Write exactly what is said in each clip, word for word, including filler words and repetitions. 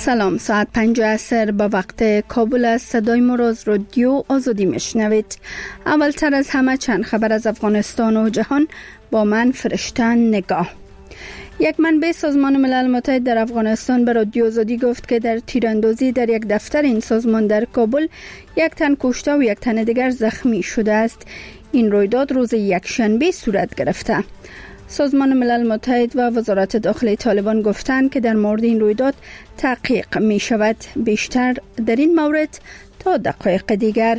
سلام، ساعت پنج عصر با وقت کابل است. صدای ما را از رادیو آزادی میشنوید. اولتر از همه چند خبر از افغانستان و جهان با من فرشتن نگاه. یک منبع سازمان ملل متحد در افغانستان به رادیو آزادی گفت که در تیراندازی در یک دفتر این سازمان در کابل یک تن کشته و یک تن دیگر زخمی شده است. این رویداد روز یکشنبه صورت گرفته. سازمان ملل متحد و وزارت داخلی طالبان گفتند که در مورد این رویداد تحقیق می شود. بیشتر در این مورد تا دقایق دیگر.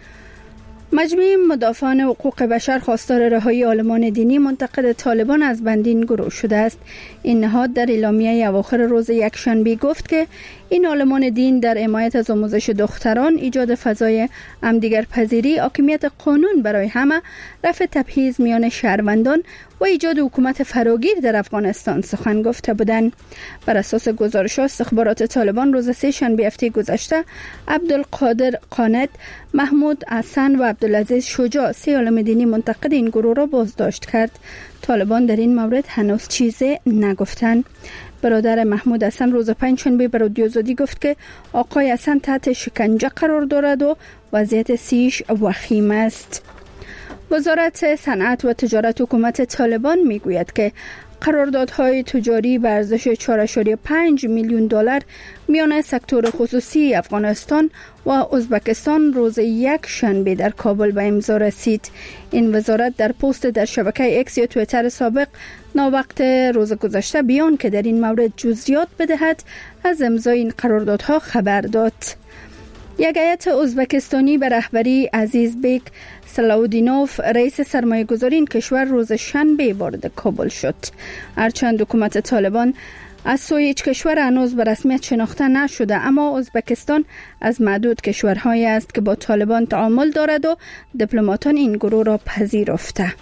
مجمع مدافعان حقوق بشر خواستار رهایی عالمان دینی منتقد طالبان از بندین گروه شده است. این نهاد در اعلامیه اواخر روز یکشنبه گفت که این عالمان دین در حمایت از آموزش دختران، ایجاد فضای همدیگر پذیری، حاکمیت قانون برای همه، رفع تبعیض میان شهروندان و ایجاد حکومت فراگیر در افغانستان سخن گفته بودند. بر اساس گزارش استخبارات طالبان روز سه شنبه هفته گذشته عبدالقادر قانت، محمود حسن و عبدالعزیز شجاع سه عالم دینی منتقد این گروه را بازداشت کرد. طالبان در این مورد هنوز چیزی نگفتند. برادر محمود حسن روز پنجشنبه به رادیو آزادی گفت که آقای حسن تحت شکنجه قرار دارد و وضعیت صحیش وخیم است. وزارت صنعت و تجارت حکومت طالبان میگوید که قراردادهای تجاری به ارزش چهار ممیز پنج میلیون دلار میان سکتور خصوصی افغانستان و ازبکستان روز یک شنبه در کابل به امضا رسید. این وزارت در پست در شبکه اکس یا توییتر سابق ناوقت روز گذشته بیان که در این مورد جزئیات بدهد از امضای این قراردادها خبر داد. یک هیئت ازبکستانی به رهبری عزیزبک سلاودینوف رئیس سرمایه گذاری این کشور روز شنبه وارد کابل شد. هرچند حکومت طالبان از سوی هیچ کشور هنوز به رسمیت شناخته نشده، اما ازبکستان از معدود کشورهایی است که با طالبان تعامل دارد و دیپلماتان این گروه را پذیرفته.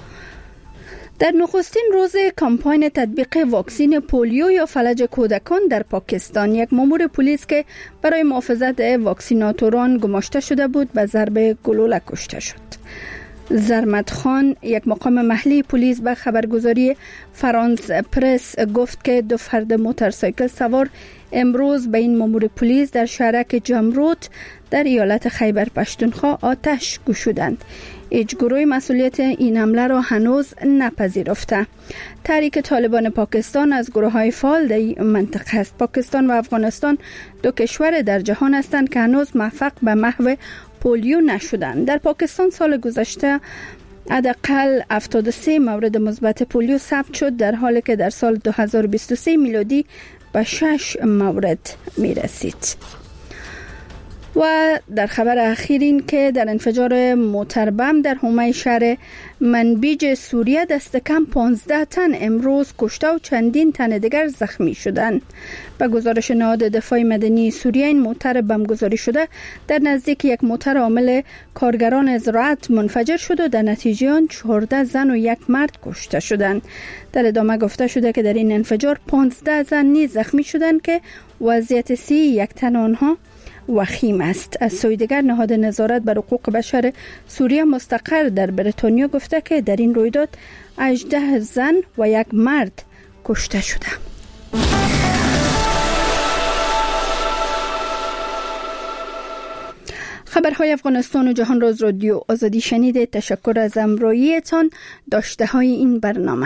در نخستین روز کمپاین تطبیق واکسن پولیو یا فلج کودکان در پاکستان، یک مامور پلیس که برای محافظت واکسیناتوران گماشته شده بود به ضرب گلوله کشته شد. زرمت خان، یک مقام محلی پلیس، به خبرگزاری فرانس پرس گفت که دو فرد موتورسایکل سوار امروز به این مامور پلیس در شهرک جمروت در ایالت خیبر پختونخوا آتش گشودند. هیچ گروه مسئولیت این حمله را هنوز نپذیرفته. تحریک طالبان پاکستان از گروه های فعال در این منطقه است. پاکستان و افغانستان دو کشور در جهان هستند که هنوز موفق به محو پولیو نشدند. در پاکستان سال گذشته حداقل هفتاد و سه مورد مثبت پولیو ثبت شد، در حالی که در سال دو هزار و بیست و سه میلادی به شش مورد می رسید. و در خبر اخیر این که در انفجار موتر بم در حومه شهر منبیج سوریه دست کم پانزده تن امروز کشته و چندین تن دیگر زخمی شدند. به گزارش نهاد دفاع مدنی سوریه، این موتر بم گذاری شده در نزدیک یک موتر عامل کارگران زراعت منفجر شد و در نتیجه آن چهارده زن و یک مرد کشته شدند. در ادامه گفته شده که در این انفجار پانزده زن نیز زخمی شدند که وضعیت صحی یک تن آنها وخیم است. از سوی دیگر نهاد نظارت بر حقوق بشر سوریه مستقر در بریتانیا گفته که در این رویداد هجده زن و یک مرد کشته شده. خبرهای افغانستان و جهان را از رادیو آزادی شنیدید. تشکر از همراهیتان. داشته های این برنامه: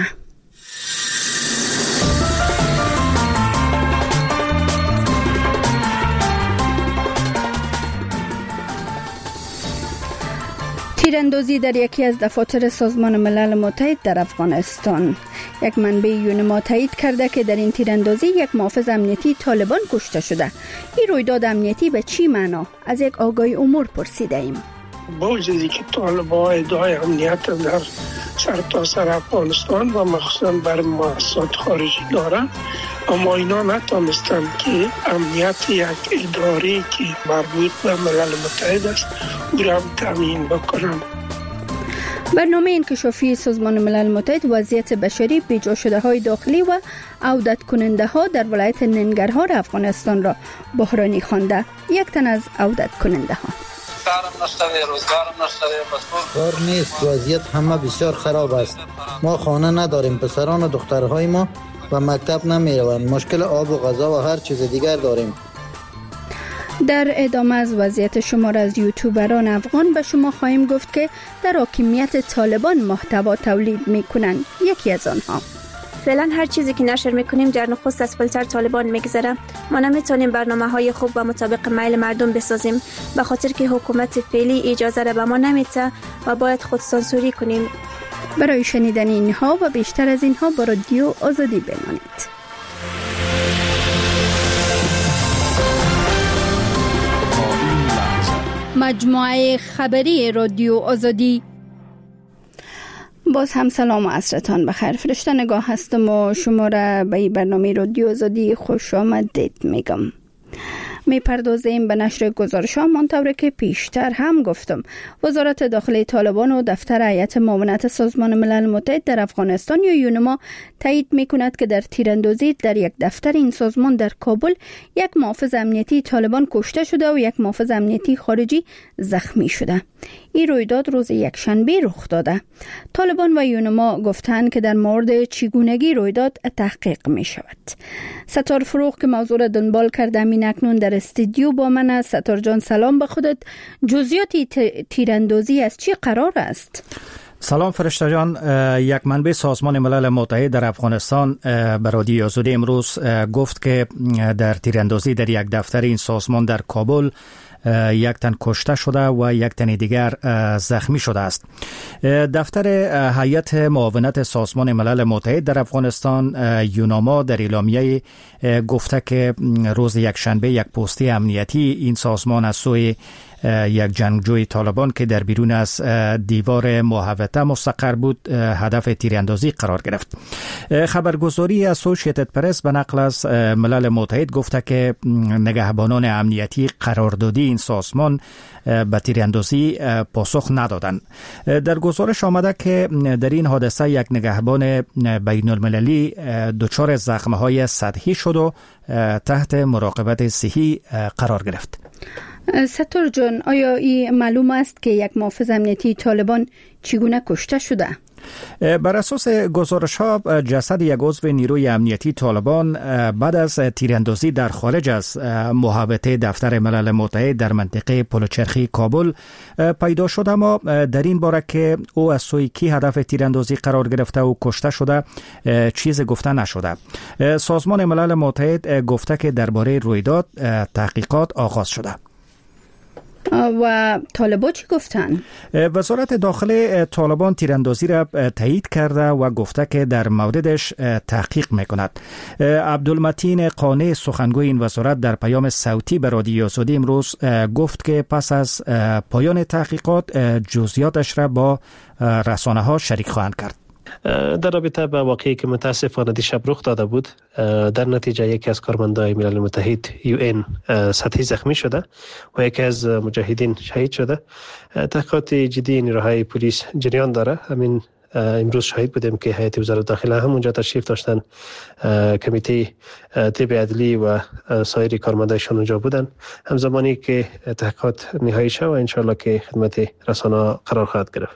تیراندازی در یکی از دفاتر سازمان ملل متحد در افغانستان. یک منبع یونما تایید کرده که در این تیراندازی یک محافظ امنیتی طالبان کشته شده. این رویداد امنیتی به چی معنا؟ از یک آگاهی امور پرسیده ایم. با وجودی که طالبان ادعای امنیت در سرتاسر افغانستان و مخصوصا بر مؤسسات خارجی دارند، اما اینا نتونستند که امنیت یک اداره که مربوط به ملل متحد است او را تامین بکنند. برنامه انکشافی سازمان ملل متحد وضعیت بشری، بیجا شده های داخلی و عودت کننده ها در ولایت ننگرهار افغانستان را بحرانی خوانده. یک تن از عودت کننده ها: کارم نشته، روزگارم نشته، کار نیست، وضعیت همه بسیار خراب است. ما خانه نداریم، پسران و دخترهای ما و مکتب نمی روند. مشکل آب و غذا و هر چیز دیگر داریم. در ادامه از وضعیت شمار از یوتیوبران افغان به شما خواهیم گفت که در حاکمیت طالبان محتوا تولید می کنند. یکی از آنها: فعلا هر چیزی که نشر میکنیم در نخست از فیلتر طالبان میگذره. ما نمیتونیم برنامه های خوب و مطابق میل مردم بسازیم، به خاطر که حکومت فعلی اجازه را به ما نمیده و باید خود سانسوری کنیم. برای شنیدن اینها و بیشتر از اینها با رادیو آزادی بمانید. مجموعه خبری رادیو آزادی. باز هم سلام و عصرتان بخیر. فرشته نگاه هستم و شما را به برنامه رادیو آزادی خوش آمدید میگم. می پردازیم به نشر گزارش ها منطوره که پیشتر هم گفتم. وزارت داخلی طالبان و دفتر هیئت معاونت سازمان ملل متحد در افغانستان یا یونما تایید می کند که در تیراندازی در یک دفتر این سازمان در کابل یک محافظ امنیتی طالبان کشته شده و یک محافظ امنیتی خارجی زخمی شده. این رویداد روز یکشنبه رخ داده. طالبان و یونما گفتند که در مورد چگونگی رویداد تحقیق می شود. ستار فروغ که موضوع را دنبال کرده همین اکنون در استودیو با من است. ستار جان سلام به خودت. جزئیات تیراندازی از چی قرار است؟ سلام فرشته جان. یک منبع سازمان ملل متحد در افغانستان به رادیو آزادی امروز گفت که در تیراندازی در یک دفتر این سازمان در کابل یک تن کشته شده و یک تن دیگر زخمی شده است. دفتر هیئت معاونت سازمان ملل متحد در افغانستان یونما در اعلامیه گفته که روز یکشنبه یک پستی امنیتی این سازمان از سوی یک جنگجوی طالبان که در بیرون از دیوار محوطه مستقر بود هدف تیراندازی قرار گرفت. خبرگزاری اسوسییتد پرس به نقل از ملل متحد گفته که نگهبانان امنیتی قراردادی این سازمان به تیراندازی پاسخ ندادند. در گزارش آمده که در این حادثه یک نگهبان بین المللی دچار زخم‌های سطحی شد و تحت مراقبت صحی قرار گرفت. ستار جان، آیا این معلوم است که یک محافظ امنیتی طالبان چگونه کشته شده؟ بر اساس گزارش ها جسد یک عضو نیروی امنیتی طالبان بعد از تیراندازی در خارج از محوطه دفتر ملل متحد در منطقه پلوچرخی کابل پیدا شده، اما در این باره که او از سوی کی هدف تیراندازی قرار گرفته و کشته شده چیز گفته نشده. سازمان ملل متحد گفته که درباره رویداد تحقیقات آغاز شده. و طالبان چی گفتن؟ وزارت داخلی طالبان تیراندازی را تایید کرده و گفته که در موردش تحقیق میکند. عبدالمتین قانع سخنگوی این وزارت در پیام صوتی به رادیو آزادی امروز گفت که پس از پایان تحقیقات جزئیاتش را با رسانه ها شریک خواهند کرد. در رابطه با واقعی که متاسفانه دیشب رخ داده بود، در نتیجه یکی از کارمندان ملل متحد یو این سطحی زخمی شده و یکی از مجاهدین شهید شده. تحقیقات جدی نیروهای پلیس جریان داره. همین امروز شاهد بودیم که هیئت وزارت داخله همونجا تشریف داشتن، کمیته طب عدلی و سایر کارمندایشان اونجا بودن، همزمانی که تحقیقات نهایی شد و انشالله که خدمت رسانه قرار خواهد گرفت.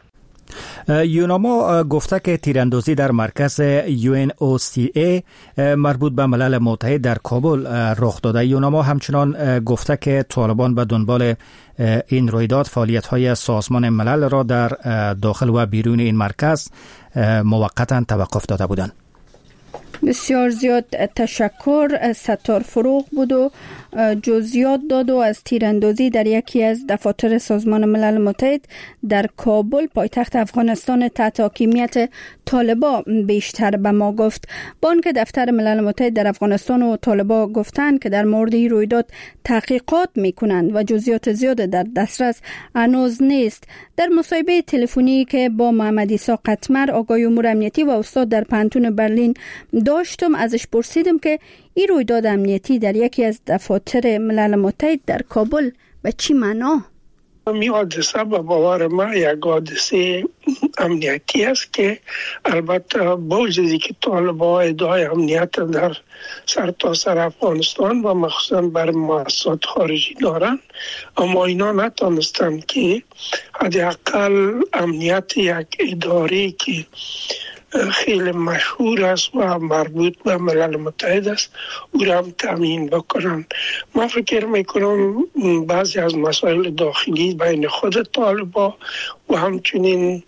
یونما گفته که تیراندازی در مرکز یو ان او سی ای مربوط به ملل متحد در کابل رخ داده. یونما همچنان گفته که طالبان به دنبال این رویداد فعالیت‌های سازمان ملل را در داخل و بیرون این مرکز موقتا توقف داده بودند. بسیار زیاد تشکر. ستار فروغ بود و جزئیات داد و از تیراندازی در یکی از دفاتر سازمان ملل متحد در کابل پایتخت افغانستان تحت حاکمیت طالبان بیشتر به ما گفت. بانک دفتر ملل متحد در افغانستان و طالبان گفتند که در مورد این رویداد تحقیقات میکنند و جزئیات زیاد در دسترس هنوز نیست. در مصاحبه تلفنی که با محمد عیسی قطمر آقای امور امنیتی و استاد در پانتون برلین داشتم ازش پرسیدم که این رویداد امنیتی در یکی از دفاتر ملل متحد در کابل به چی معنا؟ می حادثه به باور من یک حادثه امنیتی است که البته با وجودی که طالبان ادعای امنیت در سرتاسر افغانستان و مخصوصا بر مؤسسات خارجی دارند، اما اینا نتونستند که حداقل امنیت یک اداره که خیلی مشهور است و مربوط به ملل متحد است، او را هم تامین بکنن. من فکر میکنم بعضی از مسائل داخلی بین خود طالبان و همچنین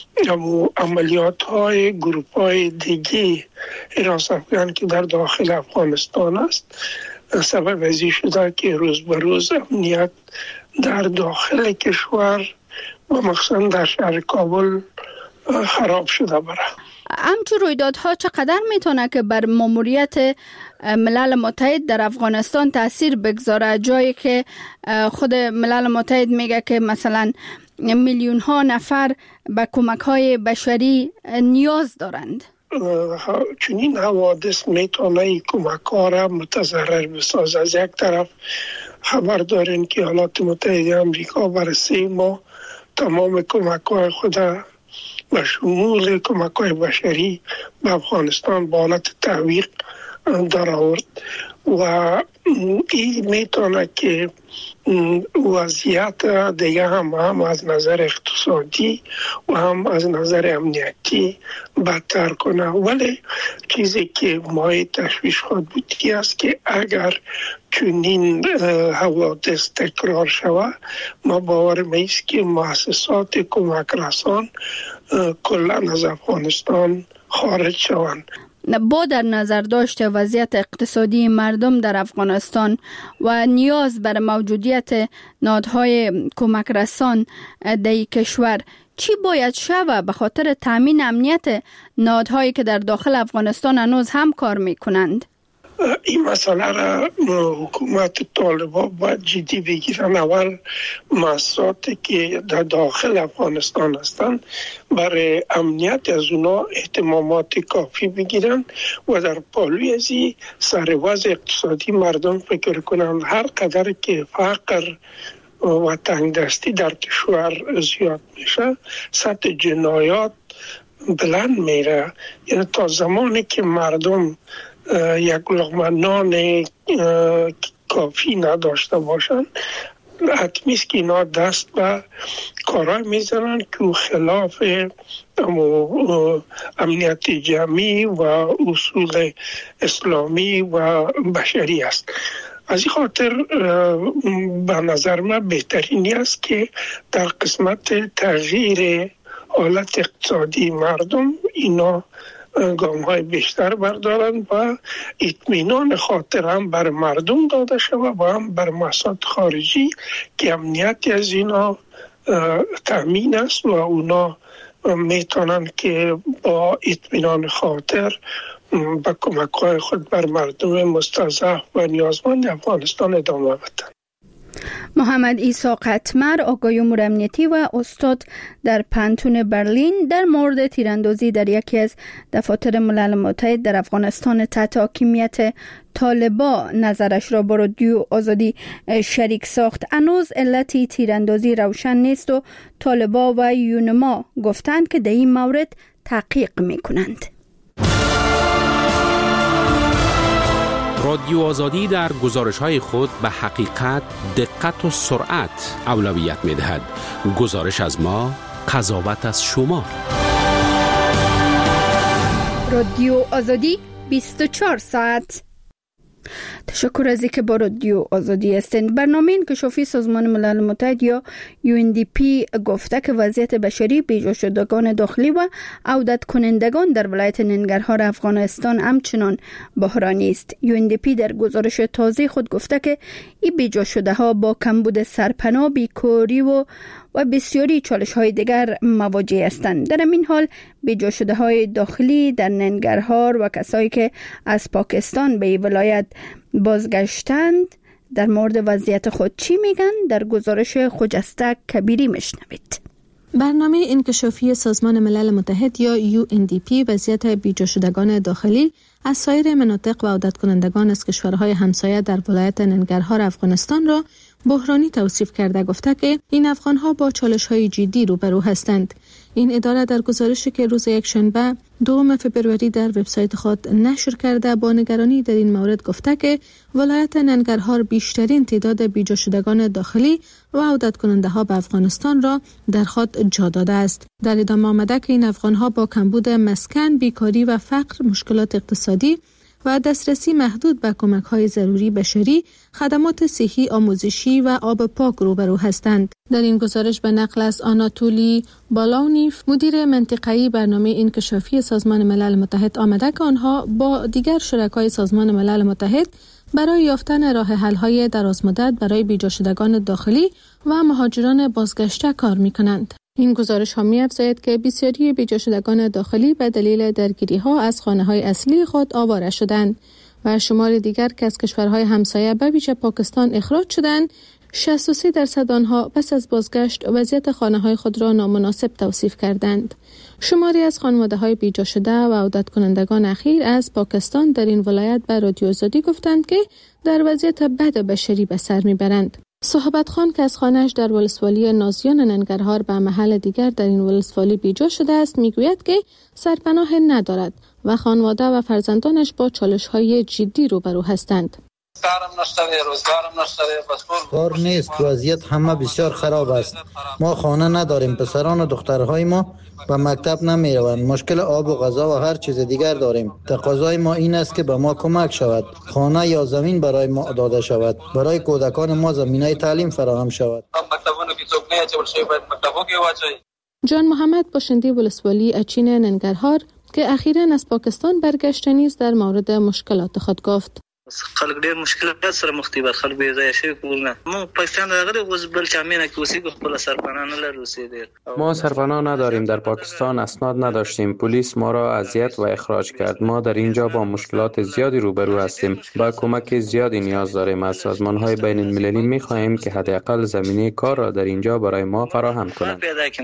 عملیات های گروپ های دیگه حراس افغان که در داخل افغانستان است سبب ازی شده که روز به روز امنیت در داخل کشور و مخصوصا در شهر کابل خراب شده بره. همچون رویدادها چقدر میتونه که بر ماموریت ملل متحد در افغانستان تاثیر بگذاره، جایی که خود ملل متحد میگه که مثلا میلیون ها نفر به کمک های بشری نیاز دارند؟ چنین حوادث میتونه کمک ها را متضرر بسازه. از یک طرف خبر دارین که ایالات متحده آمریکا برای سه ماه تمام کمک های خود و شمول کمک های بشری به افغانستان به حالت تعویق در آورد و این میتونه که وضعیت دیگه هم هم از نظر اقتصادی و هم از نظر امنیتی بدتر کنه. ولی چیزی که مایه تشویش خود بودی است که اگر چنین حوادث تکرار شود ما باور میست که مؤسسات کمک رسان کلا از افغانستان خارج شوند. با در نظر داشته وضعیت اقتصادی مردم در افغانستان و نیاز بر موجودیت نهادهای کمک رسان در کشور، چی باید شود به خاطر تامین امنیت نهادهایی که در داخل افغانستان هنوز هم کار میکنند؟ این مسئله را حکومت طالبان باید جدی بگیرن. اول مؤسساتی که در داخل افغانستان هستند برای امنیت از اونا اهتمامات کافی بگیرن و در پالوی از سر وضع اقتصادی مردم فکر کنن. هر قدر که فقر و تنگدستی در کشور زیاد میشه سطح جنایات بلند میره. یعنی تا زمانی که مردم یک لقمه نان کافی نداشته باشن حتمیست که اینا دست به کارهای میزنن که خلاف امنیت جمعی و اصول اسلامی و بشری است. از این خاطر به نظر من بهترینی است که در قسمت تغییر حالت اقتصادی مردم اینا گام های بیشتر بردارن و اطمینان خاطر هم بر مردم داده شود و هم بر مؤسسات خارجی که امنیتی از اینا تامین است و اونا میتونن که با اطمینان خاطر با کمک های خود بر مردم مستضعف و نیازمند افغانستان ادامه بدن. محمد عیسی قطمر، آقای امور امنیتی و استاد در پانتون برلین، در مورد تیراندازی در یکی از دفاتر ملل متحد در افغانستان تحت حاکمیت طالبان نظرش را با رادیو آزادی شریک ساخت. هنوز علت تیراندازی روشن نیست و طالبان و یونما گفتند که در این مورد تحقیق می‌کنند. رادیو آزادی در گزارش‌های خود به حقیقت، دقت و سرعت اولویت می‌دهد. گزارش از ما، قضاوت از شما. رادیو آزادی بیست و چهار ساعت. تشکر از اینکه با رادیو آزادی هستند. برنامه انکشافی سازمان ملل متحد یا یو ان دی پی گفته که وضعیت بشری بی‌جا شدگان داخلی و عودت کنندگان در ولایت ننگرهار افغانستان همچنان بحرانی است. یو ان دی پی در گزارش تازه خود گفته که این بی‌جا شده ها با کمبود سرپناه، بیکاری و و بسیاری چالش های دیگر مواجه هستند. در این حال بی‌جا شده های داخلی در ننگرهار و کسایی که از پاکستان به این ولایت بازگشتند در مورد وضعیت خود چی میگن؟ در گزارش خجسته کبیری میشنوید. برنامه انکشافی سازمان ملل متحد یا یو ان دی پی وضعیت بی‌جا شدگان داخلی از سایر مناطق و عودت کنندگان از کشورهای همسایه در ولایت ننگرهار افغانستان را بحرانی توصیف کرده گفته که این افغان‌ها با چالش‌های جدی روبرو هستند. این اداره در گزارشی که روز یکشنبه دوم فبروری در وبسایت خود نشر کرده با نگرانی در این مورد گفته که ولایت ننگرهار بیشترین تعداد بیجا شدگان داخلی و عودت کننده ها به افغانستان را در خود جا داده است. در ادامه آمده که این افغان‌ها با کمبود مسکن، بیکاری و فقر، مشکلات اقتصادی و دسترسی محدود به کمک‌های ضروری بشری، خدمات صحی، آموزشی و آب پاک روبرو هستند. در این گزارش به نقل از آناتولی بالاونیف، مدیر منطقه‌ای برنامه انکشافی سازمان ملل متحد آمده که آنها با دیگر شرکای سازمان ملل متحد برای یافتن راه حل‌های درازمدت برای بیجا شدگان داخلی و مهاجران بازگشته کار می‌کنند. این گزارش ها می‌افزاید که بسیاری بیجا شدگان داخلی به دلیل درگیری‌ها از خانه‌های اصلی خود آواره شدند و شمار دیگر که از کشورهای همسایه به ویژه پاکستان اخراج شدند. شصت و سه درصد آنها پس از بازگشت وضعیت خانه‌های خود را نامناسب توصیف کردند. شماری از خانواده‌های بیجا شده و عودت کنندگان اخیر از پاکستان در این ولایت به رادیو آزادی گفتند که در وضعیت بد بشری به سر می‌برند. صحبت خان که از خانه‌اش در ولسوالی نازیان ننگرهار به محل دیگر در این ولسوالی بیجا شده است میگوید که سرپناه ندارد و خانواده و فرزندانش با چالش‌های جدی روبرو هستند. کارم نشته، روزگارم نشته، کار نیست، وضعیت همه بسیار خراب است. ما خانه نداریم، پسران و دخترهای ما به مکتب نمی روند. مشکل آب و غذا و هر چیز دیگر داریم. تقاضای ما این است که به ما کمک شود، خانه یا زمین برای ما داده شود، برای کودکان ما زمینه تعلیم فراهم شود. جان محمد باشنده ولسوالی اچین ننگرهار که اخیراً از پاکستان برگشته نیز در مورد مشکلات خود گفت. خلک ډېر مشکلات سره مخ دي، خلک بې ځایه شوي کورونه. ما پاکستان راغلي اوس بل چا مینه کې اوسېږو، خپله سرپناه نه لرو اوسېدل. ما سرپناه نداریم، در پاکستان اسناد نداشتیم، پلیس ما را اذیت و اخراج کرد. ما در اینجا با مشکلات زیادی روبرو هستیم، با کمک زیادی نیاز داریم. از سازمان‌های بین المللی می‌خواهیم که حداقل زمینه کار را در اینجا برای ما فراهم کنند.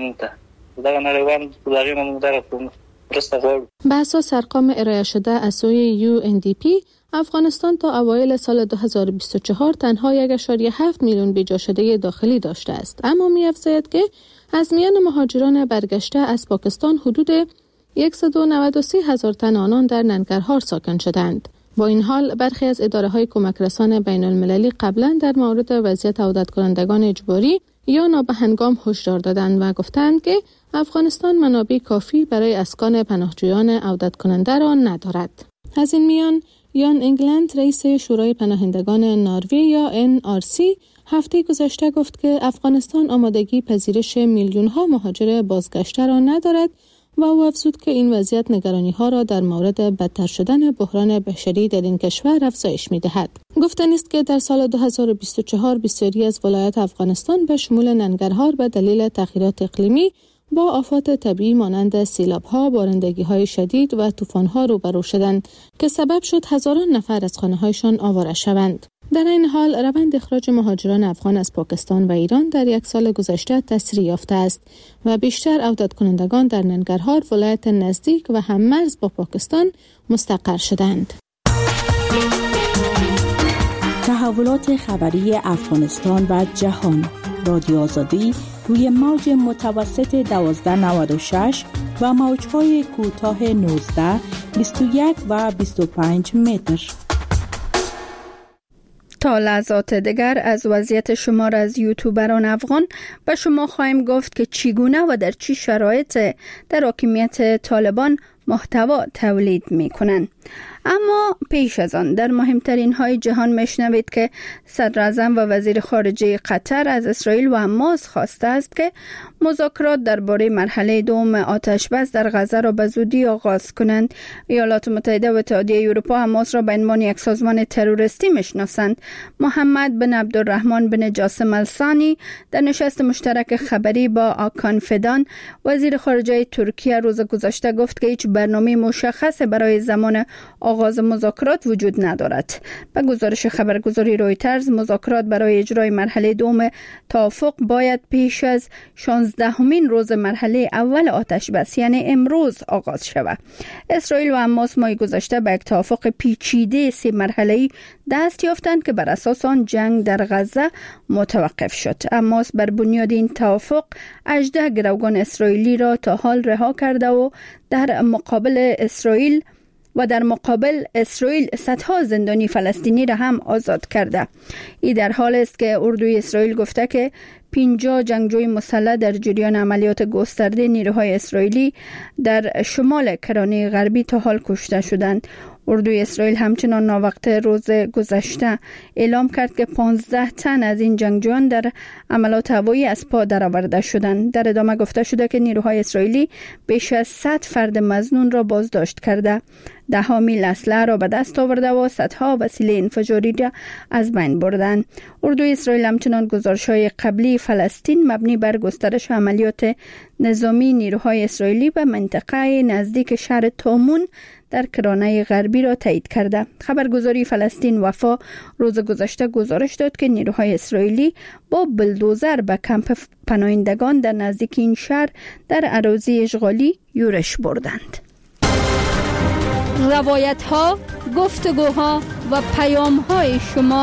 به اساس ارقام ارائه شده از سوی یو ان دی پی، افغانستان تا اوایل سال دو هزار و بیست و چهار تنها یک ممیز هفت میلیون بیجا شده داخلی داشته است، اما می‌افزاید که از میان مهاجران برگشته از پاکستان حدود صد و نود و سه هزار تن آنان در ننگرهار ساکن شدند. با این حال برخی از اداره‌های کمک رسان بین المللی قبلا در مورد وضعیت عودت کنندگان اجباری یا نابهنگام هشدار دادند و گفتند که افغانستان منابع کافی برای اسکان پناهجویان عودت کننده را ندارد. از این میان یان انگلند رئیس شورای پناهندگان نروژ یا ان آر سی هفته گذشته گفت که افغانستان آمادگی پذیرش میلیون ها مهاجر بازگشته را ندارد و او افزود که این وضعیت نگرانی ها را در مورد بدتر شدن بحران بشری در این کشور افزایش می دهد. گفتنی است که در سال دو هزار و بیست و چهار بسیاری از ولایات افغانستان به شمول ننگرهار به دلیل تغییرات اقلیمی با آفات طبیعی مانند سیلاب‌ها، بارندگی‌های شدید و طوفان‌ها روبرو شدند که سبب شد هزاران نفر از خانه‌هایشان آواره شوند. در این حال روند اخراج مهاجران افغان از پاکستان و ایران در یک سال گذشته تسریع یافته است و بیشتر عودت کنندگان در ننگرهار، ولایت نزدیک و هم‌مرز با پاکستان مستقر شدند. تحولات خبری افغانستان و جهان، رادیو آزادی روی موج متوسط دوازده نود و شش و موج‌های کوتاه نوزده، بیست و یک و بیست و پنج متر. تا لحظات دیگر از وضعیت شمار از یوتیوبران افغان به شما خواهیم گفت که چگونه و در چه شرایط در حاکمیت طالبان محتوا تولید می کنند. اما پیش از آن در مهمترین های جهان میشنوید که صدر اعظم و وزیر خارجه قطر از اسرائیل و حماس خواسته است که مذاکرات درباره مرحله دوم آتش بس در غزه را به زودی آغاز کنند. ایالات متحده و اتحادیه اروپا حماس را به عنوان یک سازمان تروریستی میشناسند. محمد بن عبدالرحمن بن جاسم الثانی در نشست مشترک خبری با آکان فدان وزیر خارجه ترکیه روز گذشته گفت که هیچ برنامه مشخص برای زمان آغاز مذاکرات وجود ندارد. به گزارش خبرگزاری رویترز، مذاکرات برای اجرای مرحله دوم توافق باید پیش از شانزدهمین روز مرحله اول آتش بس یعنی امروز آغاز شود. اسرائیل و حماس ماه گذشته به یک توافق پیچیده سه مرحله‌ای دست یافتند که بر اساس آن جنگ در غزه متوقف شد. حماس بر بنیاد این توافق هجده گروگان اسرائیلی را تا حال رها کرده و در مقابل اسرائیل و در مقابل اسرائیل صدها زندانی فلسطینی را هم آزاد کرده. این در حال است که اردوی اسرائیل گفته که پنجاه جنگجوی مسلح در جریان عملیات گسترده نیروهای اسرائیلی در شمال کرانه غربی تا حال کشته شدند. اردوی اسرائیل همچنان ناوقت روز گذشته اعلام کرد که پانزده تن از این جنگجویان در عملیات هوایی از پا درآورده شدند. در ادامه گفته شده که نیروهای اسرائیلی بیش از صد فرد مظنون را بازداشت کرده، ده ها میل اسلحه را به دست آورده و صدها وسیله انفجاری را از بین بردند. اردوی اسرائیل همچنان گزارش‌های قبلی فلسطین مبنی بر گسترش عملیات نظامی نیروهای اسرائیلی به منطقه نزدیک شهر تامون در کرانه غربی را تایید کرده. خبرگزاری فلسطین وفا روز گذشته گزارش داد که نیروهای اسرائیلی با بلدوزر به کمپ پناهندگان در نزدیک این شهر در اراضی اشغالی یورش بردند. روایت ها، گفتگوها و پیام های شما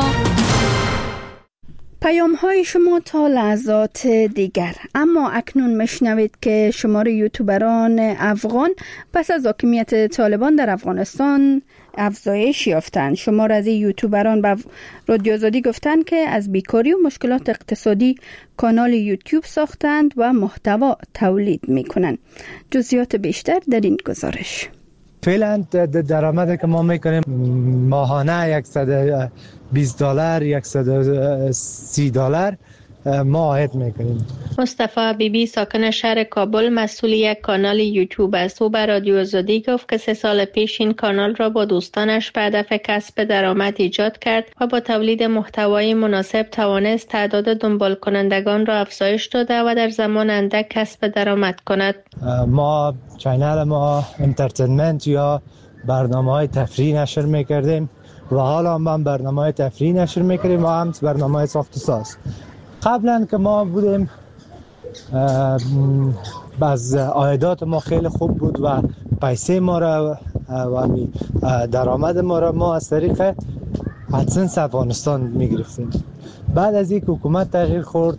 پیام های شما تا لحظات دیگر. اما اکنون مشنوید که شمار یوتیوبران افغان پس از حاکمیت طالبان در افغانستان افزایش یافتند. شمار از یوتیوبران به رادیو آزادی گفتند که از بیکاری و مشکلات اقتصادی کانال یوتیوب ساختند و محتوا تولید میکنند. جزئیات بیشتر در این گزارش. فعلا درآمدی که ما میکنیم ماهانه صد و بیست دلار صد و سی دلار ما عاید میکنیم. مصطفی بیبی ساکن شهر کابل مسئول یک کانال یوتیوب است. او به رادیو آزادی گفت که سه سال پیش این کانال را با دوستانش به هدف کسب درآمد ایجاد کرد و با تولید محتوای مناسب توانست تعداد دنبال کنندگان را افزایش داده و در زمان اندک کسب درآمد کند. ما چینل ما انترتینمنت یا برنامه‌های تفریحی نشر میکردیم و حالا هم برنامه‌های تفریحی نشر میکردیم و هم برنامه‌های ساخت و ساز. قبلا که ما بودیم باز عایدات ما خیلی خوب بود و پیسه ما را و درآمد ما را ما از طریق ادسنس افغانستان میگرفتیم. بعد از این حکومت تغییر خورد،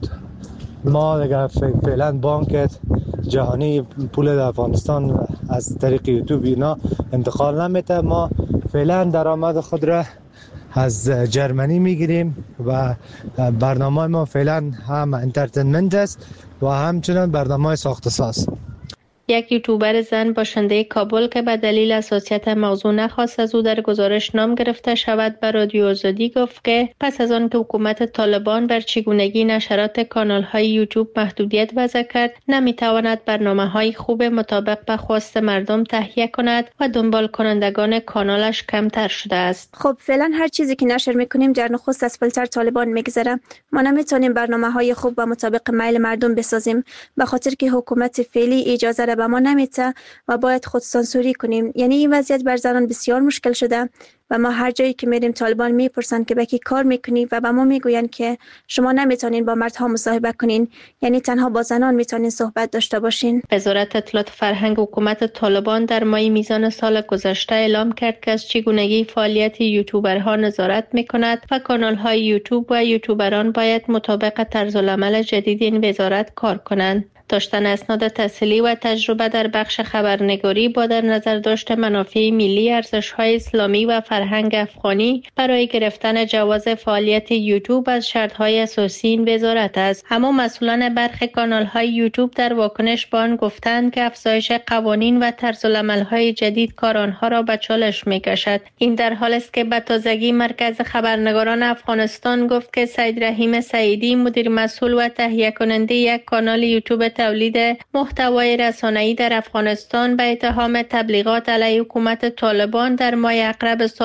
ما دیگه فعلا بانک جهانی پول افغانستان از طریق یوتیوب اینا انتقال نمیده. ما فعلا درآمد خود را از جرمنی میگیریم و برنامه ما فعلا هم انترتینمنت است و همچنان برنامه ساخت و ساز. یک یوتیوبر زن باشنده کابل که به دلیل حساسیت موضوع نخواست از او در گزارش نام گرفته شود به رادیو آزادی گفت که پس از آن که حکومت طالبان بر چگونگی نشرات کانال‌های یوتیوب محدودیت وضع کرد، نمیتواند برنامه‌های خوب مطابق به خواست مردم تهیه کند و دنبال کنندگان کانالش کمتر شده است. خب فعلا هر چیزی که نشر میکنیم در نخست از فیلتر طالبان میگذره. ما نمیتونیم برنامه‌های خوب و مطابق میل مردم بسازیم به خاطر که حکومت فعلی اجازه به ما نمیده و باید خود سانسوری کنیم. یعنی این وضعیت بر زنان بسیار مشکل شده و ما هر جایی که میریم طالبان میپرسن که به کی کار میکنی و به ما میگوین که شما نمیتونین با مردها مصاحبه کنین، یعنی تنها با زنان میتونین صحبت داشته باشین. وزارت اطلاعات فرهنگ حکومت طالبان در ماه میزان سال گذشته اعلام کرد که از چگونگی فعالیت یوتیوبرها نظارت میکند و کانال‌های یوتیوب و یوتیوبران باید مطابق طرزالعمل جدید این وزارت کار کنند. داشتن اسناد تحصیلی و تجربه در بخش خبرنگاری با در نظر داشت منافع ملی، ارزش‌های اسلامی و فرهنگ افغانی برای گرفتن جواز فعالیت یوتیوب از شرط‌های اساسی این وزارت است. اما مسئولان برخی کانال‌های یوتیوب در واکنش به آن گفتند که افزایش قوانین و طرزالعمل‌های جدید کار آنها را به چالش می‌کشد. این در حالی است که به تازگی مرکز خبرنگاران افغانستان گفت که سید رحیم سعیدی مدیر مسئول و تهیه کننده یک کانال یوتیوب تولید محتوای رسانه‌ای در افغانستان به اتهام تبلیغات علیه حکومت طالبان در ماه اقرب سال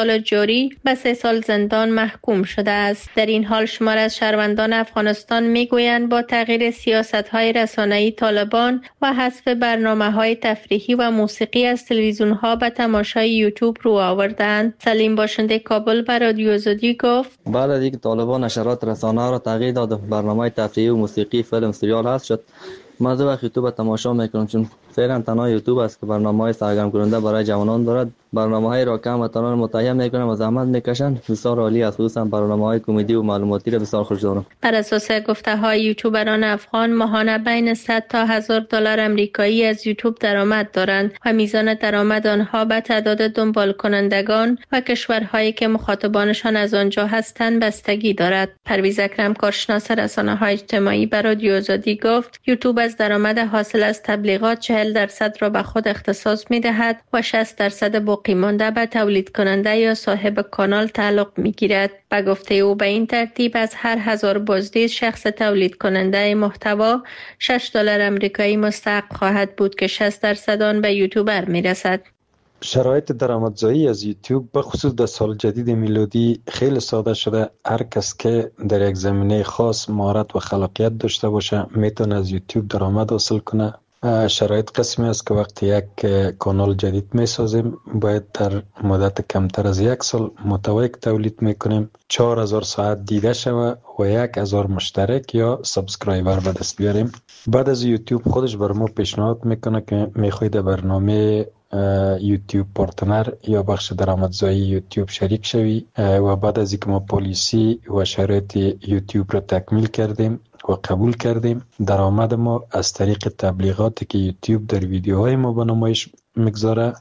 سال جاری به سه سال زندان محکوم شده است. در این حال شمار از شهروندان افغانستان میگویند با تغییر سیاست‌های رسانه‌ای طالبان و حذف برنامه‌های تفریحی و موسیقی از تلویزیون‌ها به تماشای یوتیوب رو آوردند. سلیم باشنده کابل به رادیو آزادی گفت بعد از اینکه طالبان نشرات رسانه را تغییر داد، برنامه‌های تفریحی و موسیقی، فیلم، سریال حذف شد، ما دو وقت یوتیوب تماشا میکنم، چون فعلا تنها یوتیوب است که برنامه‌های سرگرم کننده برای جوانان دارد. برنامه‌های را کم و تنها متهم میکنم و زحمت میکشند. بسیار عالی است، خصوصا برنامه‌های کمدی و معلوماتی را بسیار خوش دارم. بر اساس گفته‌های یوتیوبران افغان، ماهانه بین صد تا هزار دلار آمریکایی از یوتیوب درآمد دارند و میزان درآمد آنها به تعداد دنبال کنندگان و کشورهایی که مخاطبانشان از آنجا هستند بستگی دارد. پرویز اکرم، کارشناس رسانه‌های اجتماعی، بر رادیو آزادی گفت یوتیوب از درآمد حاصل از تبلیغات چهل درصد را به خود اختصاص می‌دهد و شصت درصد باقی مانده به تولید کننده یا صاحب کانال تعلق می‌گیرد. به گفته او به این ترتیب از هر هزار بازدید شخص تولید کننده محتوا شش دلار آمریکایی مستحق خواهد بود که شصت درصد آن به یوتیوبر میرسد. شرایط درآمدزایی از یوتیوب به خصوص در سال جدید میلادی خیلی ساده شده. هر کس که در یک زمینه خاص مهارت و خلاقیت داشته باشه میتونه از یوتیوب درآمد حاصل کنه. شرایط قسمی است که وقتی یک کانال جدید میسازیم باید در مدت کمتر از یک سال محتوایی که تولید میکنیم چهار هزار ساعت دیده شود و یک هزار مشترک یا سابسکرایبر به دست بیاریم. بعد از یوتیوب خودش بر ما پیشنهاد میکنه که میخواید برنامه یوتیوب پارتنر یا بخش درآمدزایی یوتیوب شریک شوی و بعد از اینکه ما پالیسی و شرایط یوتیوب را تکمیل کردیم و قبول کردیم، درآمد ما از طریق تبلیغاتی که یوتیوب در ویدیوهای ما به نمایش میگذاره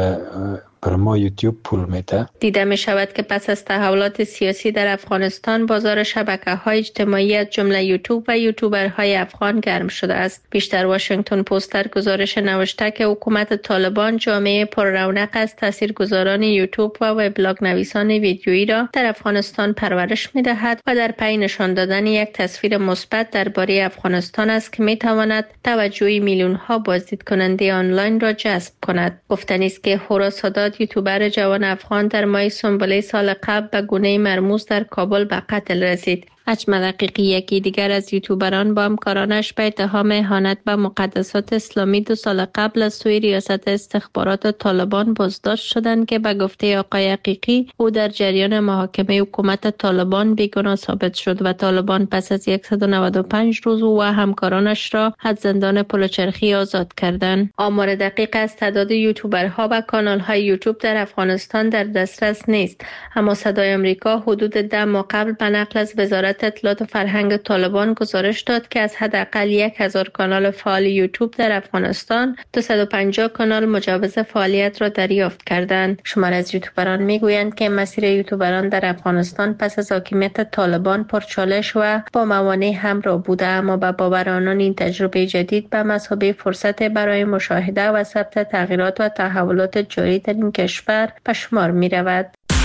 بر ما یوتیوب پول میده. دیده می شود که پس از تحولات سیاسی در افغانستان بازار شبکه‌های اجتماعی از جمله یوتیوب و یوتیوبرهای افغان گرم شده است. بیشتر واشنگتن پست در گزارش نوشته که حکومت طالبان جامعه پر رونق از تاثیرگذاران یوتیوب و وبلاگ نویسان ویدیویی را در افغانستان پرورش می‌دهد و در پی نشان دادن یک تصویر مثبت درباره افغانستان است که می‌تواند توجه میلیون‌ها بازدید کننده آنلاین را جذب کند. گفتنی است که هورا سادات، یوتیوبر جوان افغان، در ماه سنبله سال قبل به گونه مرموز در کابل به قتل رسید. اجمل حقیقی، یکی دیگر از یوتیوبران، با همکارانش به اتهام اهانت به مقدسات اسلامی دو سال قبل از سوی ریاست استخبارات طالبان بازداشت شدند که به گفته آقای حقیقی او در جریان محاکمه حکومت طالبان بیگناه ثابت شد و طالبان پس از صد و نود و پنج روز او و همکارانش را از زندان پلوچرخی آزاد کردند. آمار دقیق از تعداد یوتیوبرها و کانال‌های یوتیوب در افغانستان در دسترس نیست، اما صدای آمریکا حدود ده ماه قبل به نقل از وزارت اطلاعات و فرهنگ طالبان گزارش داد که از حداقل یک هزار کانال فعال یوتیوب در افغانستان دویست و پنجاه کانال مجوز فعالیت را دریافت کردند. شمار از یوتیوبران میگویند که مسیر یوتیوبران در افغانستان پس از حاکمیت طالبان پرچالش و با موانع همراه بوده، اما به باور آنان این تجربه جدید به مثابه فرصت برای مشاهده و ثبت تغییرات و تحولات جاری در این کشور به شمار می رود.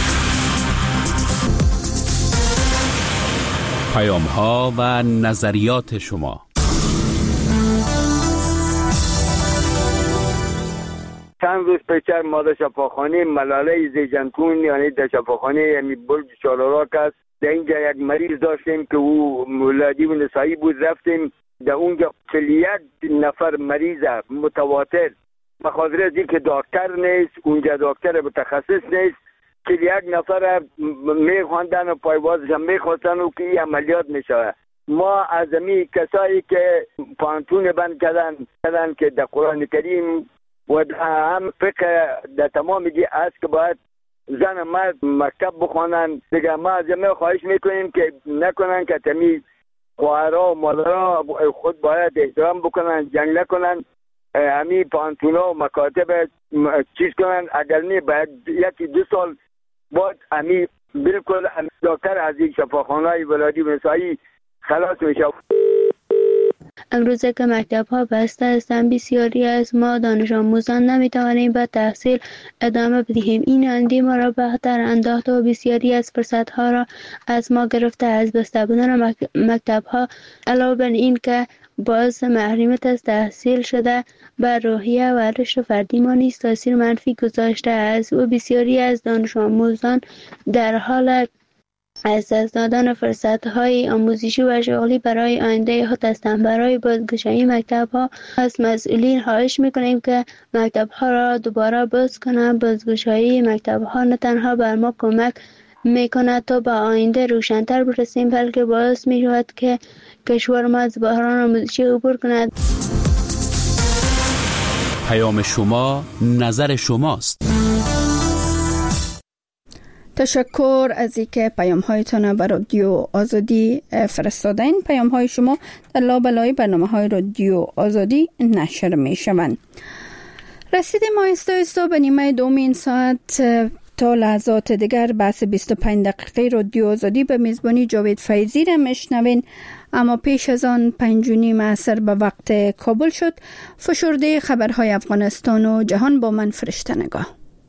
پیام ها و نظریات شما. چند روز پیش ما در شفاخانه ملاله زیجنتون یعنی در شفاخانه یعنی برج چالاراک است، در اینجا یک مریض داشتیم که او مولادی و نسایی بود. رفتیم در اونجا چهل و یک نفر مریض متواتر، بخاطر از اینکه دکتر نیست اونجا، دکتر متخصص نیست، چهل و یک نفر میخواندن و پایوازش هم میخواستن و که این عملیات میشه. ما از امی کسایی که پانتون بند کردن کردن که در قرآن کریم و هم فقه در تمام دی است که باید زن و مرد مکتب بخوانن. دیگه ما از امی خواهش میکنیم که نکنن که تمی خواهرها و مادرها خود باید احترام بکنن، جنگ نکنن، همی پانتونا و مکاتب چیز کنن. اگر نه باید یکی دو سال بعد همی بالکل دکتر از این شفاخانه‌های ولادی و نسایی خلاص میشه. امروزه که مکتب ها بسته هستند، بسیاری از ما دانش آموزان نمیتوانیم به تحصیل ادامه بدهیم. این اندی ما را بهتر انداخته و بسیاری از فرصت ها را از ما گرفته. از بسته بودن مکتب ها علاوه بر این که باعث محرومیت از تحصیل شده بر روحیه و رشد فردی ما نیز تاثیر منفی گذاشته است و بسیاری از دانش آموزان در حال از دست دادن فرصت‌های آموزشی و شغلی برای آینده خود هستند. برای بازگشایی مکتب‌ها از مسئولین خواهش می‌کنیم که مکتب‌ها را دوباره باز کنند. بازگشایی مکتب‌ها نه تنها بر ما کمک می‌کند تا به آینده روشن‌تر برسیم، بلکه باعث می‌شود که کشور ما از بحران آموزشی عبور کند. پیام شما، نظر شماست. تشکر از اینکه پیام هایتان به رادیو آزادی فرستادین. پیام های شما در لابلای برنامه های رادیو آزادی نشر می شوند. رسیدیم آهسته آهسته به نیمه دوم این ساعت. تا لحظات دیگر بحث بیست و پنج دقیقه رادیو آزادی به میزبانی جاوید فیضی را میشنوین. اما پیش از آن پنج و نیم عصر به وقت کابل شد. فشرده خبرهای افغانستان و جهان با من فرشته نگاه.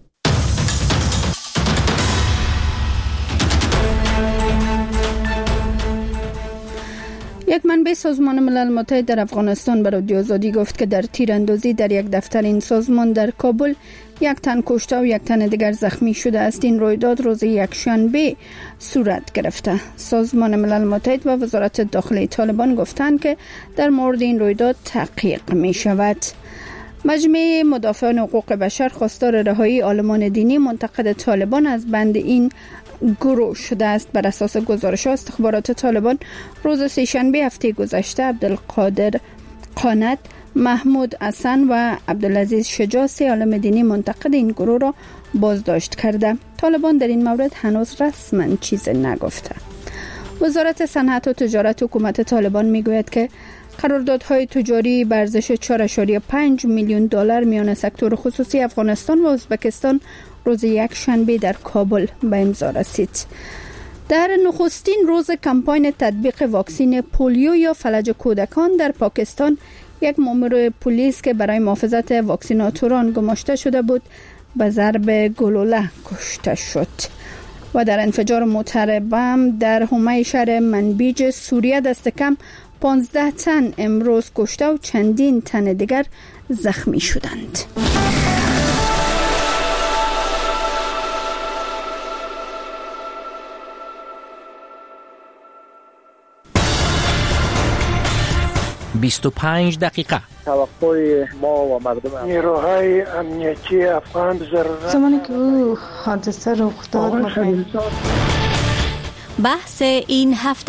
یک منبع سازمان ملل متحد در افغانستان به رادیو آزادی گفت که در تیراندازی در یک دفتر این سازمان در کابل یک تن کشته و یک تن دیگر زخمی شده است. این رویداد روز یکشنبه صورت گرفته. سازمان ملل متحد و وزارت داخلی طالبان گفتند که در مورد این رویداد تحقیق می شود. مجمع مدافعان حقوق بشر خواستار رهایی عالمان دینی منتقد طالبان از بند این گروه شده است. بر اساس گزارش استخبارات طالبان روز سه‌شنبه هفته گذشته عبدالقادر قانت، محمود حسن و عبدالعزیز شجاع سه عالم دینی منتقد این گروه را بازداشت کرده. طالبان در این مورد هنوز رسما چیز نگفته. وزارت صنعت و تجارت حکومت طالبان میگوید که قراردادهای تجاری به ارزش چهار ممیز پنج میلیون دلار میان سکتور خصوصی افغانستان و ازبکستان روز یک شنبه در کابل به امضا رسید. در نخستین روز کمپاین تطبیق واکسن پولیو یا فلج کودکان در پاکستان، یک مامور پلیس که برای محافظت واکسیناتوران گماشته شده بود به ضرب گلوله کشته شد. و در انفجار موتر بم در حومه شهر منبیج سوریه دست کم پانزده تن امروز کشته و چندین تن دیگر زخمی شدند. بیست و پنج دقیقه توقع ما و مردم نیروهای امنیتی افغان ضرورت زمانی که او حادثه رخ داد. بحث این هفته.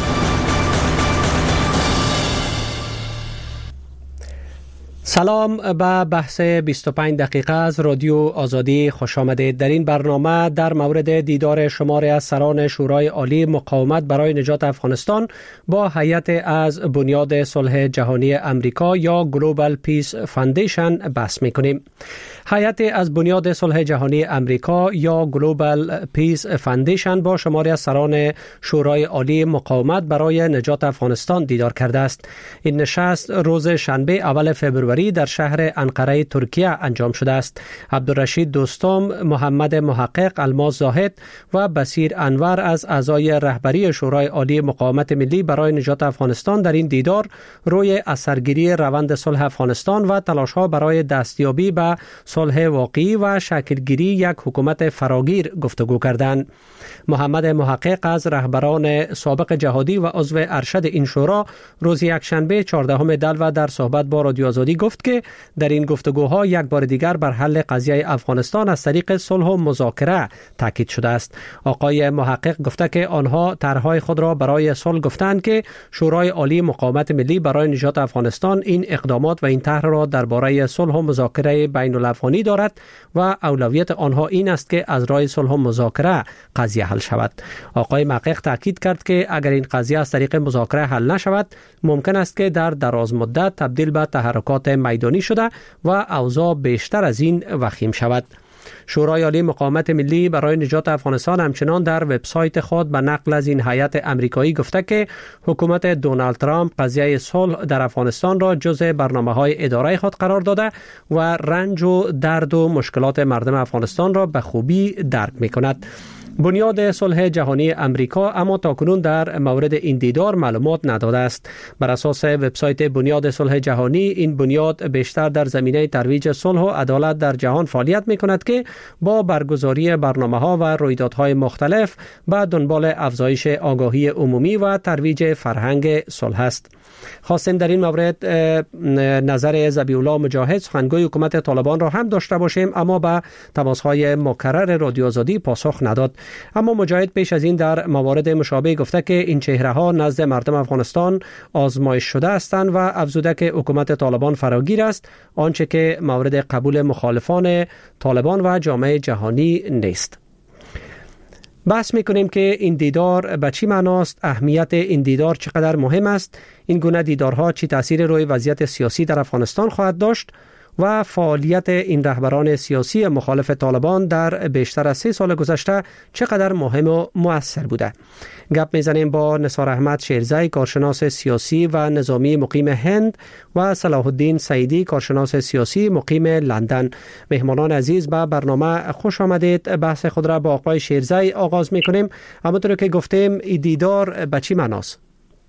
سلام، به بحث بیست و پنج دقیقه از رادیو آزادی خوش آمدید. در این برنامه در مورد دیدار شماری از سران شورای عالی مقاومت برای نجات افغانستان با هیئت از بنیاد صلح جهانی امریکا یا گلوبال پیس فاندیشن بحث می‌کنیم. هیئت از بنیاد صلح جهانی امریکا یا گلوبال پیس فاندیشن با شماری از سران شورای عالی مقاومت برای نجات افغانستان دیدار کرده است. این نشست روز شنبه اول فوریه در شهر انقره ترکیه انجام شده است. عبدالرشید دوستم، محمد محقق، الماس زاهد و بصیر انور از اعضای رهبری شورای عالی مقاومت ملی برای نجات افغانستان در این دیدار روی اثرگیری روند صلح افغانستان و تلاش‌ها برای دستیابی به صلح واقعی و شکلگیری یک حکومت فراگیر گفتگو کردند. محمد محقق از رهبران سابق جهادی و عضو ارشد این شورا روز یکشنبه چهاردهم دلو در صحبت با رادیو آزادی گفت که در این گفتگوها یک بار دیگر بر حل قضیه افغانستان از طریق صلح و مذاکره تاکید شده است. آقای محقق گفته که آنها طرحهای خود را برای صلح گفتند که شورای عالی مقاومت ملی برای نجات افغانستان این اقدامات و این طرح را درباره صلح و مذاکره بین الافغانی دارد و اولویت آنها این است که از راه صلح و مذاکره قضیه حل شود. آقای محقق تاکید کرد که اگر این قضیه از طریق مذاکره حل نشود ممکن است که در دراز مدت تبدیل به تحرکات میدانی شده و اوضاع بیشتر از این وخیم شود. شورای عالی مقاومت ملی برای نجات افغانستان همچنان در وبسایت خود به نقل از این هیئت امریکایی گفته که حکومت دونالد ترامپ قضیه صلح در افغانستان را جزء برنامه‌های اداره خود قرار داده و رنج و درد و مشکلات مردم افغانستان را به خوبی درک می‌کند. بنیاد صلح جهانی امریکا اما تاکنون در مورد این دیدار معلومات نداده است. بر اساس وبسایت بنیاد صلح جهانی، این بنیاد بیشتر در زمینه ترویج صلح و عدالت در جهان فعالیت می‌کند که با برگزاری برنامه‌ها و رویدادهای مختلف به دنبال افزایش آگاهی عمومی و ترویج فرهنگ صلح است. خواستیم در این مورد نظر ذبیح الله مجاهد، سخنگوی حکومت طالبان را هم داشته باشیم، اما به تماس‌های مکرر رادیو آزادی پاسخ نداد. اما مجاهد پیش از این در موارد مشابه گفته که این چهره‌ها نزد مردم افغانستان آزمایش شده هستند و افزوده که حکومت طالبان فراگیر است، آنچه که مورد قبول مخالفان طالبان و جامعه جهانی نیست. بحث میکنیم که این دیدار به چی معناست، اهمیت این دیدار چقدر مهم است، این گونه دیدارها چی تأثیر روی وضعیت سیاسی در افغانستان خواهد داشت و فعالیت این رهبران سیاسی مخالف طالبان در بیشتر از سه سال گذشته چقدر مهم و مؤثر بوده. گپ میزنیم با نثار احمد شیرزی، کارشناس سیاسی و نظامی مقیم هند، و صلاح الدین سعیدی، کارشناس سیاسی مقیم لندن. مهمانان عزیز، به برنامه خوش آمدید. بحث خود را با آقای شیرزی آغاز میکنیم. همونطور که گفتیم این دیدار به چی معناست؟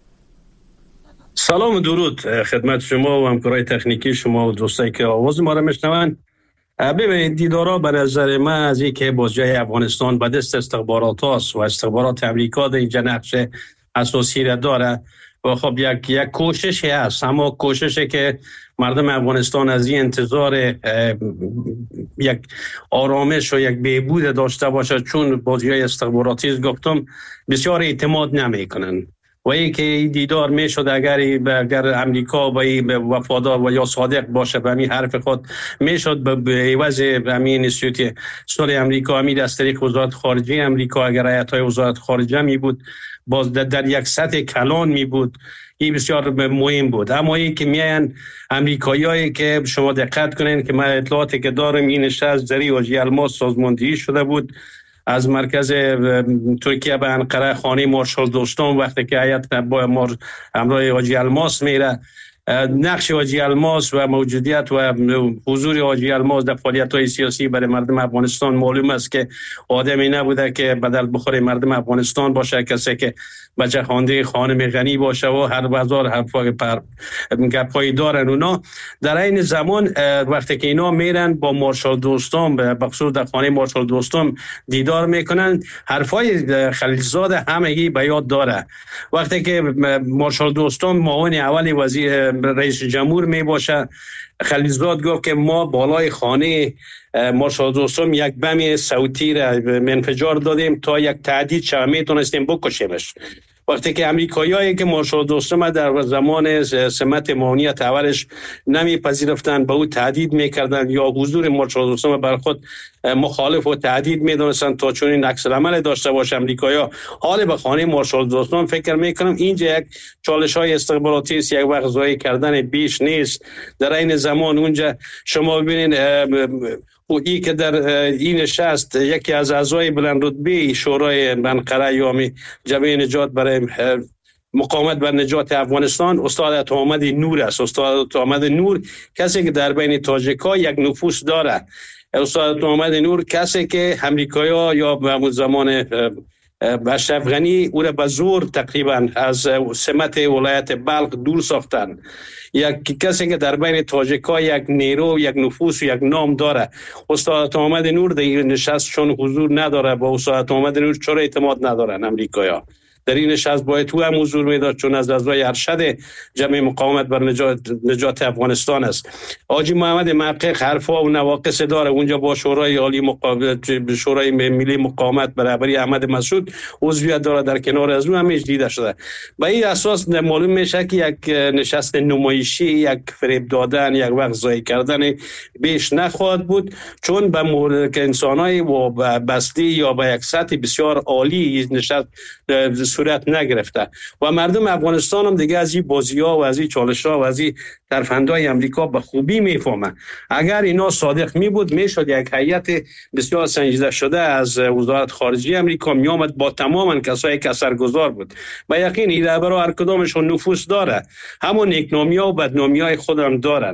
سلام و درود خدمت شما و همکارای تکنیکی شما و دوستایی که آواز ما را میشنوند. ببینید، دیدارها به نظر من از این که باز جای افغانستان به دست استخبارات هاست و استخبارات امریکا در اینجا نقش اساسی را داره و خب یک یک کوششی هست، اما کوششی که مردم افغانستان از این انتظار یک آرامش و یک بهبود داشته باشه، چون بازی‌های استخباراتی گفتم بسیار اعتماد نمی‌کنن و ای که این دیدار می شد اگر اگر امریکا با وفادار و یا صادق باشه به همین حرف خود می شد به عوض همین انستیتوت صلح امریکا، همین از طریق وزارت خارجه امریکا، اگر هیئت های وزارت خارجه می بود باز در, در یک سطح کلان می بود. این بسیار مهم بود. اما این که میان امریکاییایی که شما دقت کنین که من اطلاعاتی که دارم این نشست زری حاجی الماس سازماندهی شده بود از مرکز ترکیه به انقره، خانه مارشال دوستان، وقتی که هیئت با مار همراه حاجی الماس میره، نقش حاجی الماس و موجودیت و حضور حاجی الماس در فعالیت‌های سیاسی برای مردم افغانستان معلوم است که آدمی نبوده که بدل بخوره مردم افغانستان باشه، کسی که بچه خوانده خانم غنی باشه و هر بازار حرفای پر گپایی دارن. اونا در این زمان وقتی که اینا میرن با مارشال دوستان به خصوص در خانه مارشال دوستان دیدار میکنن، حرفای خلیلزاد همگی به یاد داره. وقتی که مارشال دوستان معاون اول وزیر رئیس جمهور می باشه، خلیلزاد گفت که ما بالای خانه مارشال دوستان یک بم صوتی را انفجار دادیم تا یک تهدید شوه، میتونستیم بکشیمش. وقتی که امریکاییایی که مارشال دوستم در زمان سمت معاونیت اولش نمیپذیرفتن، به او تهدید میکردن یا حضور مارشال دوستم بر خود مخالف و تهدید میدونستن تا چون این عکس العمل داشته باشه امریکایی‌ها، حال به خانه مارشال دوستان فکر میکنم اینجا یک چالش های استخباراتی است، یک وقت ضایع کردن بیش نیست. در این زمان اونجا شما ببینید او ای که در این نشست یکی از اعضای بلند رتبه شورای انقره یا جبهه نجات برای مقاومت بر نجات افغانستان استاد عطاآمد نور است. استاد عطاآمد نور کسی که در بین تاجیک‌ها یک نفوذ داره. استاد عطاآمد نور کسی که امریکایی‌ها یا به زمان اشرف غنی او را به زور تقریبا از سمت ولایت بلخ دور ساختن. یک کسی که در بین تاجیک‌ها یک نیرو، یک نفوذ و یک نام داره. استاد عطاآمد نور در این نشست چون حضور نداره، با استاد عطاآمد نور چرا اعتماد ندارن امریکایی‌ها؟ در این نشست باید تو هم حضور میداد چون از اعضای ارشد جمعیت مقاومت بر نجات, نجات افغانستان است. حاجی محمد محقق حرفا و نواقص داره اونجا، با شورای عالی مقاومت، شورای ملی مقاومت برابری احمد مسعود عضویت داره، در کنار از اون هم دیده شده. به این اساس معلوم میشه که یک نشست نمایشی، یک فریب دادن، یک وقت ضایع کردن بیش نخواهد بود، چون به مورد انسانای و بستی یا به یک سطح بسیار عالی نشست صورت نگرفته و مردم افغانستان هم دیگه از این بازی‌ها و از این چالش‌ها و از این ترفندهای امریکا به خوبی میفهمن. اگر اینا صادق می بود میشد یک هیئت بسیار سنجیده شده از وزارت خارجه امریکا می آمد با تمام کسایی که اثرگذار بود. با یقین این رهبرها هر کدامشون نفوذ داره، همون نیکنامی‌ها و بدنامی‌های خودم دارن.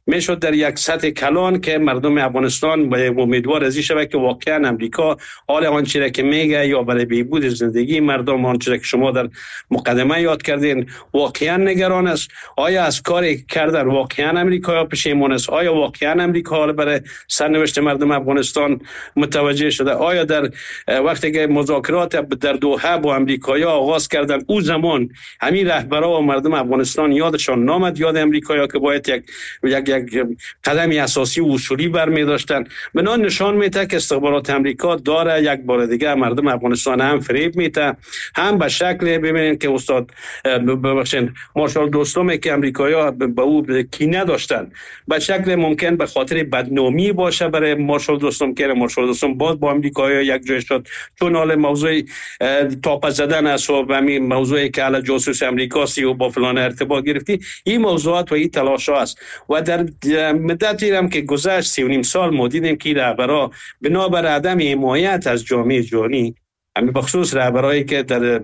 میشد در یک سطح کلان که مردم افغانستان امیدوار از این شود که واقعا امریکا حال آنچه که میگه یا برای بهبود زندگی مردم آنچه که شما در مقدمه یاد کردین واقعا نگران است. آیا از کاری کردن واقعا امریکا پشیمان است؟ آیا واقعا امریکا برای سرنوشت مردم افغانستان متوجه شده؟ آیا در وقتی که مذاکرات در دوحه با امریکایی‌ها آغاز کردن او زمان همین رهبران و مردم افغانستان یادشان نامد یاد امریکایی‌ها که باید یک یک یک قدمی اساسی و اصولی برمی داشتن؟ بنا نشان میده که استخبارات امریکا داره یک بار دیگه مردم افغانستان هم فریب میده، هم به شکل ببینید که استاد ببخشید مارشال دوستم که امریکایی‌ها به او کینه داشتن به شکل ممکن به خاطر بدنامی باشه برای مارشال دوستم که مارشال دوستم باز با امریکایی‌ها یک جای شد، چون حال موضوع تاپ زدن است و همین موضوعی که علی جاسوس امریکاسی و با فلان ارتباط گرفتی، این موضوعات و این تلاش‌ها است. و در مدتی هم که گذشت سی و نیم سال ما دیدیم که رهبرها بنابر عدم حمایت از جامعه جهانی، همین بخصوص رهبرایی که در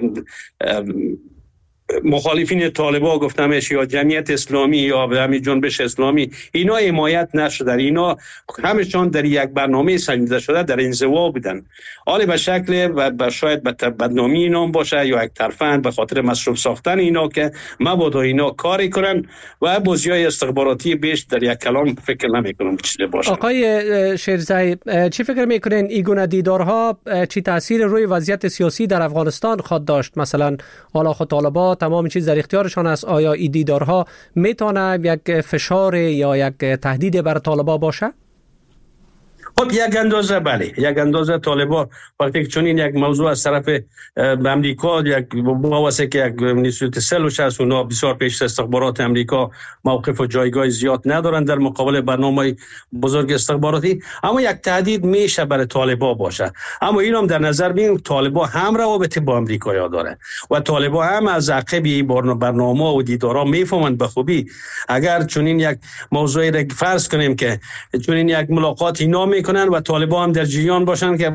مخالفین طالبان گفتمش یا جمعیت اسلامی یا همین جنبش اسلامی، اینا حمایت نشدن، اینا همشون در یک برنامه سنجیده شده در انزوا بودن. حالا به شکل و شاید به بدنامی اینا باشه یا یک طرفند به خاطر مصروف ساختن اینا که مبادا اینا کاری کنن و بازیای استخباراتی بیش در یک کلام فکر نمیکنم چیزی باشه. آقای شیرزایی چی فکر میکنین این گونه دیدارها چی تاثیر روی وضعیت سیاسی در افغانستان خواهد داشت؟ مثلا حالا خود طالبان تمام چیز در اختیارشان است، آیا این دیدارها میتونه یک فشار یا یک تهدید بر طالبان باشه؟ خب یک اندازه بله، یک اندازه طالبان وقتی که چون این یک موضوع از طرف امریکا یک باواسه که یک نیسویت سلوش هست، اونا بسیار پیش استخبارات امریکا موقف و جایگاه زیاد ندارن در مقابل برنامه بزرگ استخباراتی، اما یک تهدید میشه برای طالبان باشه. اما این هم در نظر بگیریم طالبان هم روابط با امریکا یا داره و طالبان هم از عقب این برنامه و دیدارها میفهمند به خوبی. اگر چون این یک موضوعی را فرض کنیم که چون این یک ملاقات اینا میکنن و طالبان هم در جریان باشن که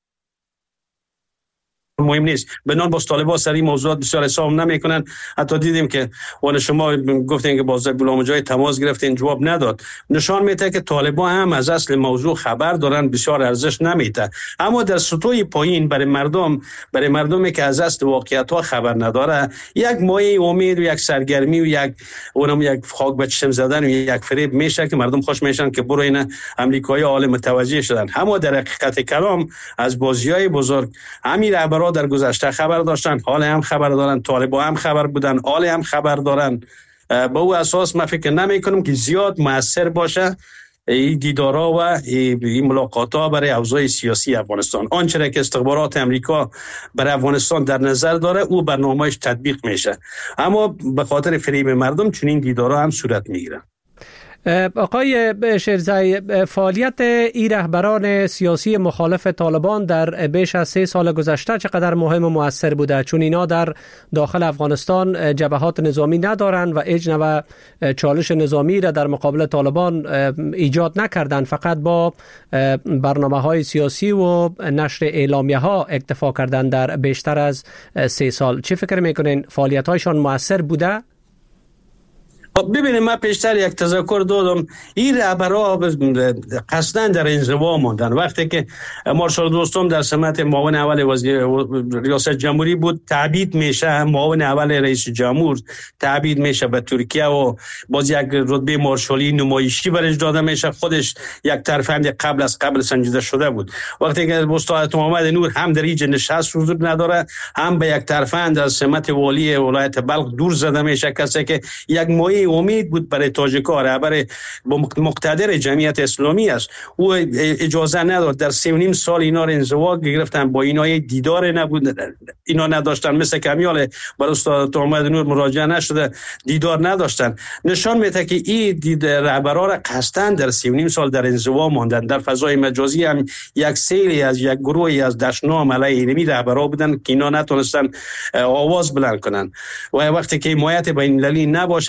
مهم نیست، بنان باز طالبان سری موضوعات بسیار حساب نمیکنن. حتی دیدیم که وان شما گفتین که باز غلام جای تماس گرفتین جواب نداد، نشان میده که طالبان هم از اصل موضوع خبر دارن، بسیار ارزش نمیده. اما در سطوح پایین برای مردم برای مردمی که از اصل واقعیت ها خبر نداره یک مایه امید و یک سرگرمی و یک اونم یک خاک به چشم زدن و یک فریب میشه که مردم خوش میشن که برو اینا امریکایی عالم متوجه شدن. اما در حقیقت کلام از بازیای بزرگ همین رهبران در گذشته خبر داشتن، حال هم خبر دارن، طالبان هم خبر بودن، حال هم خبر دارن. با او اساس من فکر نمی کنم که زیاد مؤثر باشه این دیدارها و این ملاقات‌ها برای اوضاع سیاسی افغانستان. آنچه که استخبارات امریکا برای افغانستان در نظر داره او برنامه‌اش تطبیق میشه، اما به خاطر فریب مردم چنین دیدارها هم صورت میگیره. آقای شیرزایی، فعالیت این رهبران سیاسی مخالف طالبان در بیش از سه سال گذشته چقدر مهم و مؤثر بوده؟ چون اینا در داخل افغانستان جبهات نظامی ندارن و هیچ نوع چالش نظامی را در مقابل طالبان ایجاد نکردن، فقط با برنامه‌های سیاسی و نشر اعلامیه‌ها اکتفا کردن در بیشتر از سه سال. چه فکر میکنین فعالیت‌هایشان مؤثر بوده؟ ببینید من پیشتر یک تذکر دادم، این رهبرها قصداً در انزوا ماندن. وقتی که مارشال دوستم در سمت معاون اول وزیر ریاست جمهوری بود تبعید میشه، معاون اول رئیس جمهور تبعید میشه به ترکیه و باز یک رتبه مارشالی نمایشی برش داده میشه، خودش یک ترفند قبل از قبل سنجیده شده بود. وقتی که استاد محمد نور هم در اینجا نشست حضور نداره، هم به یک ترفند از سمت والی ولایت بلخ دور زده میشه، کسی که یک مایه امید بود برای تاجیک‌ها، رهبر مقتدر جمعیت اسلامی است، او اجازه نداد. در سه و نیم سال اینا رو انزوا گرفتن، با اینا دیدار نبود، اینا نداشتن، مثل کمیال برای استاد محمد نور مراجعه نشده، دیدار نداشتن. نشان میده که این دید رهبرها را قصداً در سه و نیم سال در انزوا ماندن. در فضای مجازی هم یک سیلی از یک گروهی از دشنام علیه اینمی رهبرها بودن که اینا نتونستن آواز بلند کنن. و وقتی که حمایت بین المللی نباشه، وقتی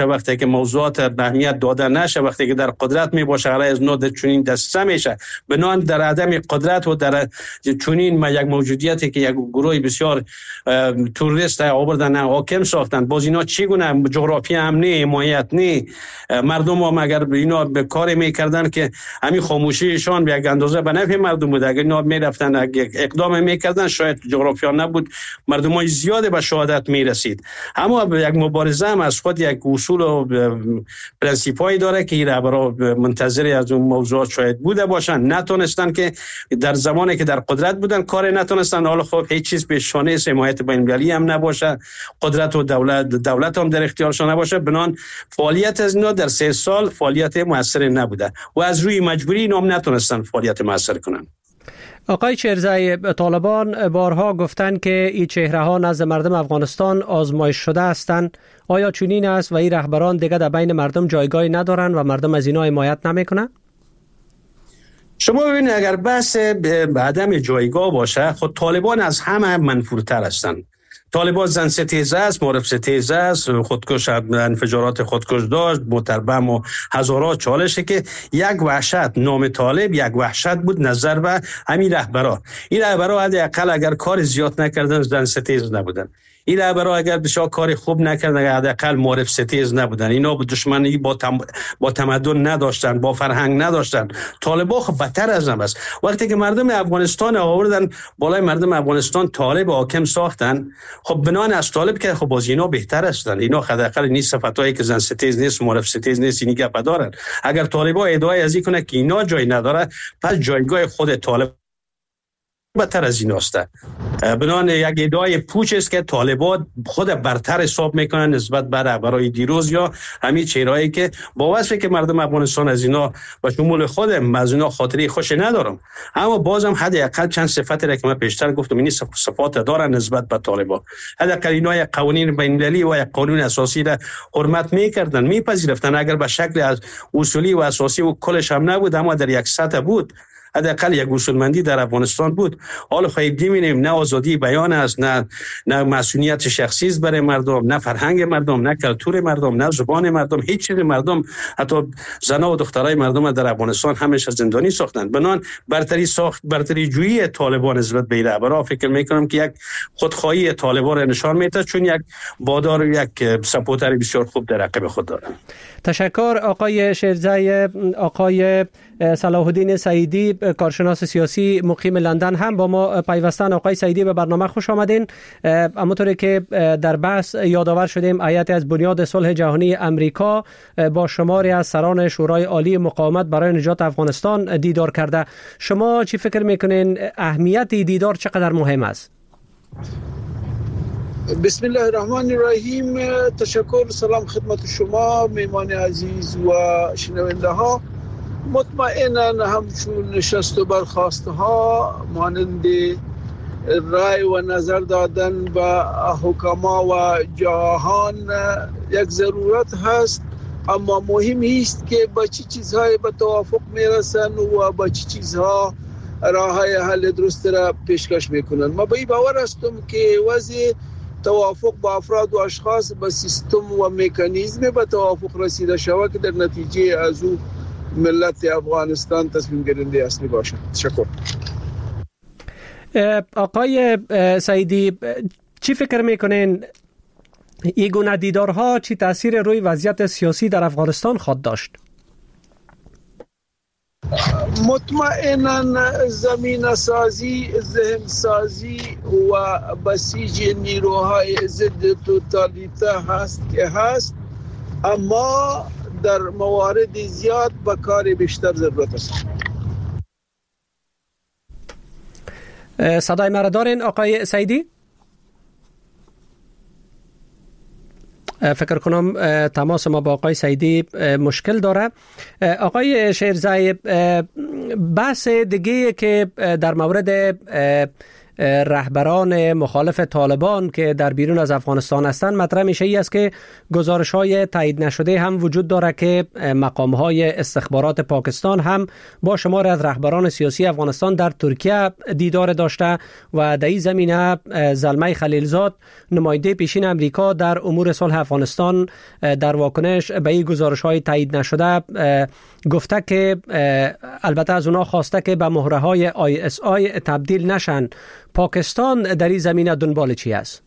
که موضوعات اهمیت داده نشه، وقتی که در قدرت می باشه علیه از نود چنین دسته میشه، بنان در عدم قدرت و در چنین ما یک موجودیتی که یک گروه بسیار توریست آوردن حاکم ساختن، باز اینا چگونه جغرافی امنی حمایت نی مردم هم اگر اینا به کار میکردن که همین خاموشیشان به یک اندازه به نفع مردم بود، اگر اینا میرفتن اقدام میکردن شاید جغرافیا نبود مردمای زیاد به شهادت میرسید. اما یک مبارزه هم از خود یک اصول و پرنسیپایی داره که اینا برای منتظری از اون موضوعات شاید بوده باشن، نتونستن که در زمانی که در قدرت بودن کار نتونستن. حالا خب هیچ چیز به شانه حمایت بین‌المللی هم نباشه، قدرت و دولت دولت هم در اختیارشان نباشه، بنان فعالیت از اینا در سه سال فعالیت موثر نبوده و از روی مجبوری اینا هم نتونستن فعالیت موثر کنن. آقای شیرزایی، طالبان بارها گفتند که این چهره ها نزد مردم افغانستان آزمایش شده هستند. آیا چنین است و این رهبران دیگه در بین مردم جایگاهی ندارند و مردم از اینا حمایت نمیکنند؟ شما ببینید اگر بحث عدم جایگاه باشه، خود طالبان از همه منفورتر هستند. طالبان زن ستیزه است، معرف ستیزه است، خودکش انفجارات خودکش داشت، متربم و هزارات چالشه که یک وحشت نام طالب یک وحشت بود نظر به همین رهبرا. این رهبرا حداقل اگر کار زیاد نکردن زن ستیز نبودن. این رهبرا اگر بسیار کار خوب نکردن حداقل معرف ستیز نبودن. اینا با دشمنی با تم... با تمدن نداشتن، با فرهنگ نداشتن. طالبان خب بدتر از هم است. وقتی که مردم افغانستان آوردن بالای مردم افغانستان طالب حاکم ساختن، خب بنان از طالب که خب باز اینا بهتر هستن. اینا حداقل این صفاتایی که زن ستیز نیست، معرف ستیز نیست، اینی گپ دارن. اگر طالبان ادعای از این کنه که اینا جای نداره، پس جایگاه خود طالب بدتر از این است. بنان یک ادعای پوچ است که طالبان خود برتر حساب میکنن نسبت به رهبرای دیروز یا همین چهرهایی که با وصفی که مردم افغانستان از اینا و شمول خودم از اینا خاطری خوش ندارم، اما بازم حداقل چند صفتی را که من پیشتر گفتم این صفات دارن نسبت به طالبان. حداقل اینا یک قوانین بین‌المللی و یک قانون اساسی را حرمت میکردن، میپذیرفتن، اگر به شکل از اصولی و اساسی و کلش هم نبود اما در یک سطح بود، حداقل یک اصولمندی در افغانستان بود. حالا خواهیم دیمینیم نه آزادی بیان است، نه نه مسئولیت شخصی است برای مردم، نه فرهنگ مردم، نه کلتور مردم، نه زبان مردم، هیچ چیز مردم، حتی زنا و دخترای مردم در افغانستان همیشه زندانی ساختند. بنان برتری ساخت برتری جویی طالبان نسبت به رهبران فکر میکنم که یک خودخواهی طالبان را نشان میده، چون یک بادار و یک سپورتر بسیار خوب در عقب خود دارند. تشکر آقای شیرزایی. آقای صلاح الدین سعیدی، کارشناس سیاسی مقیم لندن، هم با ما پیوستن. آقای سعیدی به برنامه خوش آمدین. همونطوری که در بحث یادآور شدیم، هیئتی از بنیاد صلح جهانی امریکا با شماری از سران شورای عالی مقاومت برای نجات افغانستان دیدار کرده. شما چی فکر میکنین اهمیت دیدار چقدر مهم است؟ بسم الله الرحمن الرحیم. تشکر، سلام خدمت شما میمان عزیز و شنونده ها. مطمئنا همچون نشست و برخاسته ها مانند رای و نظر دادن به حکما و جهان یک ضرورت هست، اما مهم است که با چه چیزهای به توافق میرسن و با چه چیزها راه های حل درست را پیشکش میکنن. ما به این باور هستم که وضع توافق با افراد و اشخاص با سیستم و مکانیزم به توافق رسیده شود که در نتیجه از او ملت افغانستان تصمیم گیرنده اصلی باشد. تشکر. آقای سعیدی، چی فکر میکنین این گونه دیدارها چی تاثیر روی وضعیت سیاسی در افغانستان خواهد داشت؟ مطمئنا زمین سازی، ذهن سازی و بسیج نیروهای ضد توتالیته هست که هست، اما در موارد زیاد به کار بیشتر ضرورت است. صدای مرا دارین آقای سعیدی؟ فکر کنم تماس ما با آقای سعیدی مشکل داره. آقای شیرزایی، بحث دیگه که در مورد رهبران مخالف طالبان که در بیرون از افغانستان هستند مطرح میشه ای است که گزارش‌های تایید نشده هم وجود داره که مقام‌های استخبارات پاکستان هم با شمار از رهبران سیاسی افغانستان در ترکیه دیدار داشته و در این زمینه زلمه خلیلزاد نماینده پیشین امریکا در امور صلح افغانستان در واکنش به این گزارش‌های تایید نشده گفته که البته از اونا خواسته که به مهره‌های آی اس آی تبدیل نشن. پاکستان در این زمینه دنبال چی است؟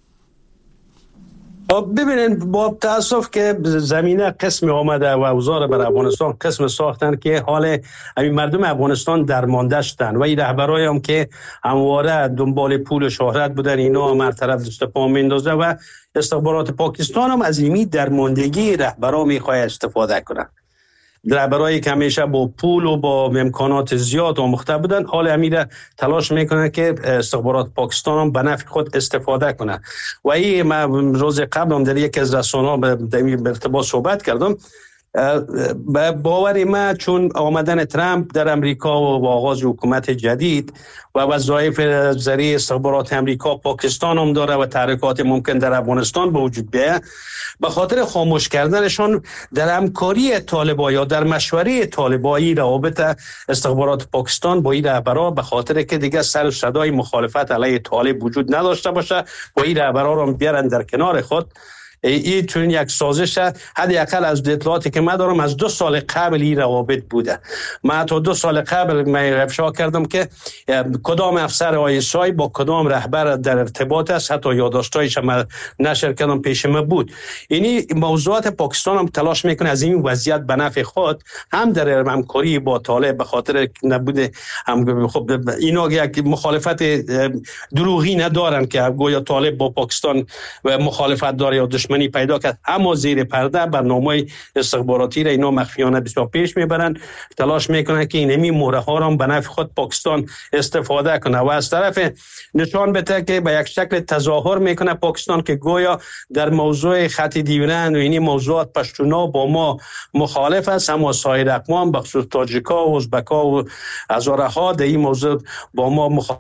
ببینید با تاسف که زمینه قسم آمده و اوزار بر افغانستان قسم ساختن که حال همین مردم افغانستان درمانده شدن و این رهبرای هم که همواره دنبال پول و شهرت بودن اینا هم هر طرف دست پا میندازه و استخبارات پاکستان هم از این درماندگی رهبرا میخواد استفاده کنه. رهبرایی که همیشه با پول و با امکانات زیاد آموخته بودن حال امیر تلاش میکنه که استخبارات پاکستان هم به نفع خود استفاده کنه و این من روز قبل هم در یک از رسانه‌ها به ارتباط صحبت کردم. به باور ما چون آمدن ترامپ در امریکا و آغاز حکومت جدید و وظایف ذریع استخبارات امریکا پاکستان هم داره و تحریکات ممکن در افغانستان به وجود بیاید، به خاطر خاموش کردنشان در همکاری طالبان یا در مشوره طالبانی روابط استخبارات پاکستان با این رهبرا به خاطر که دیگه سر و صدای مخالفت علیه طالب وجود نداشته باشه و این رهبرا رو بیارن در کنار خود. این چون یک سازش حداقل از اطلاعاتی که من دارم از دو سال قبل این روابط بوده. من تا دو سال قبل من افشا کردم که کدام افسر آی اس آی با کدام رهبر در ارتباط است، حتی یادداشت‌هایش من نشر کردم پیش من بود. یعنی موضوعات پاکستان هم تلاش میکنه از این وضعیت به نفع خود هم در همکاری با طالب به خاطر نبوده هم خب اینا یک مخالفت دروغی ندارن که گویا طالب با پاکستان و مخالفت داره یا دشمنی پیدا کرد، اما زیر پرده برنامه استخباراتی را اینا مخفیانه بسیار پیش میبرن، تلاش میکنن که اینمی موره ها را به نفع خود پاکستان استفاده کنه و از طرف نشان بده که به یک شکل تظاهر میکنه پاکستان که گویا در موضوع خط دیورند و اینی موضوعات پشتونا با ما مخالف است، اما سایر اقوام بخصوص تاجیکا و ازبکا و هزاره ها در این موضوع با ما مخالف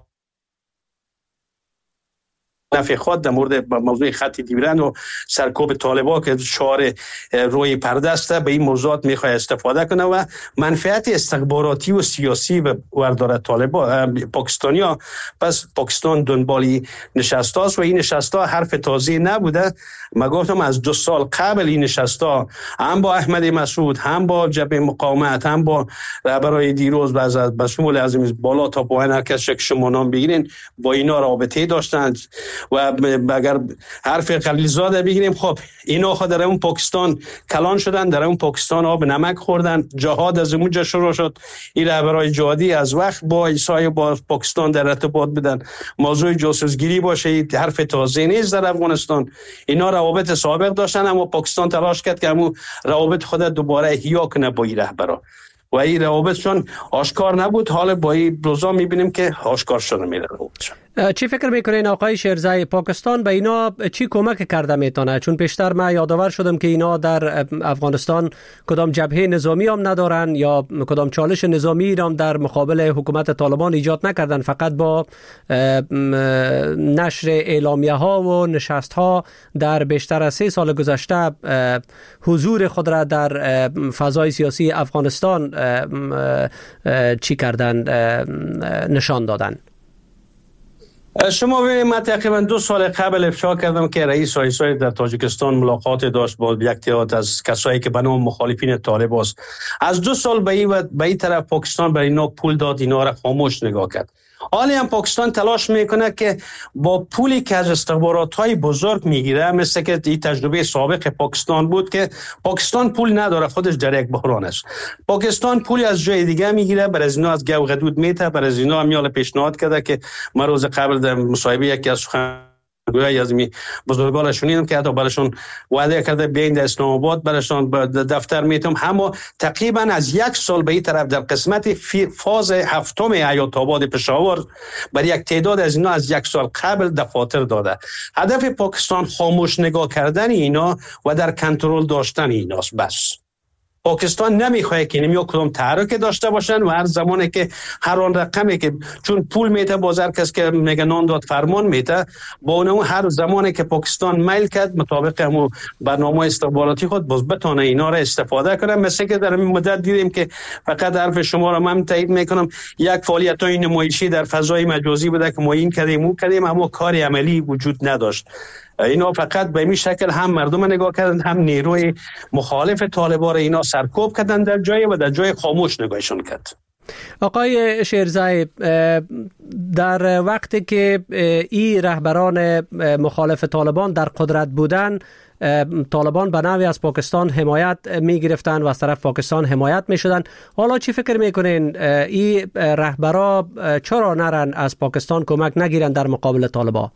نفع خود در مورد موضوع خط دیورند و سرکوب طالبان که شعار روی پرده است به این موضوعات میخواد استفاده کنه و منفعت استخباراتی و سیاسی به وردار طالبان پاکستانیا. پس پاکستان دنبالی نشسته است و این نشسته حرف تازه نبوده. من گفتم از دو سال قبل این نشسته هم با احمد مسعود هم با جبهه مقاومت هم با رهبرای دیروز و از بشمول از بالا تا پایین هر کس که شما نام بگیرین با اینا رابطه داشتند و اگر حرف خلیلزاده بگیریم خب اینا خود در اون پاکستان کلان شدن، در اون پاکستان آب نمک خوردن، جهاد از اونجا شروع شد. این رهبرای جهادی از وقت با عیسی با پاکستان در ارتباط بودن. موضوع جاسوسگیری باشه حرف تازه نیست در افغانستان. اینا روابط سابق داشتن اما پاکستان تلاش کرد که همون روابط خود دوباره احیا کنه با این رهبرا و این روابطشون آشکار نبود. حالا با این روزا میبینیم که آشکار شده میره روابطشون. چی فکر میکنین آقای شیرزای پاکستان به اینا چی کمک کرده میتونه؟ چون پیشتر من یادآور شدم که اینا در افغانستان کدام جبهه نظامی هم ندارن یا کدام چالش نظامی هم در مقابل حکومت طالبان ایجاد نکردن، فقط با نشر اعلامیه ها و نشست ها در بیشتر از سه سال گذشته حضور خود را در فضای سیاسی افغانستان چی کردن، نشان دادن. شما ببینید من تقریبا دو سال قبل افشا کردم که رئیس آی اس آی در تاجیکستان ملاقات داشت با یک تعداد از کسایی که به نام مخالفین طالب است. از دو سال به این به این طرف پاکستان برای اینا پول داد، اینا را خاموش نگاه کرد. حالا هم پاکستان تلاش میکنه که با پولی که از استخبارات‌های بزرگ میگیره، مثل که این تجربه سابق پاکستان بود که پاکستان پول نداره، خودش در یک بحران است. پاکستان پولی از جای دیگه میگیره، برای از اینا از گو غدود میته، برای از اینا میال پیشنهاد کرده که من روز قبل در مصاحبه یکی از سخن گویا از می بزرگان شنیدم که حتی براشون وعده کرده بیاین در اسلام آباد براشون دفتر میتم. اما تقریبا از یک سال به این طرف در قسمت فاز هفتم حیات آباد پشاور برای یک تعداد از اینا از یک سال قبل دفاتر داده. هدف پاکستان خاموش نگاه کردن اینا و در کنترل داشتن ایناست بس. پاکستان نمیخواد که نمیو کدام تحرک داشته باشن و هر زمانی که هر آن رقمی که چون پول میته بازار کس که میگه نان داد فرمان میته با اون هر زمانی که پاکستان میل کرد مطابق همون برنامه استخباراتی خود باز بتونه اینا را استفاده کنه. مثل که در این مدت دیدیم که فقط حرف شما را من تایید میکنم یک فعالیت های نمایشی در فضای مجازی بوده که ما این کردیم اون کردیم اما کاری عملی وجود نداشت. اینا فقط به این شکل هم مردم نگاه کردن هم نیروی مخالف طالبان اینا سرکوب کردن در جای و در جای خاموش نگاهشون کرد. آقای شیرزای، در وقتی که این رهبران مخالف طالبان در قدرت بودن طالبان به نوعی از پاکستان حمایت می گرفتن و از طرف پاکستان حمایت می شدن، حالا چی فکر می کنین این رهبرا چرا نرن از پاکستان کمک نگیرن در مقابل طالبان؟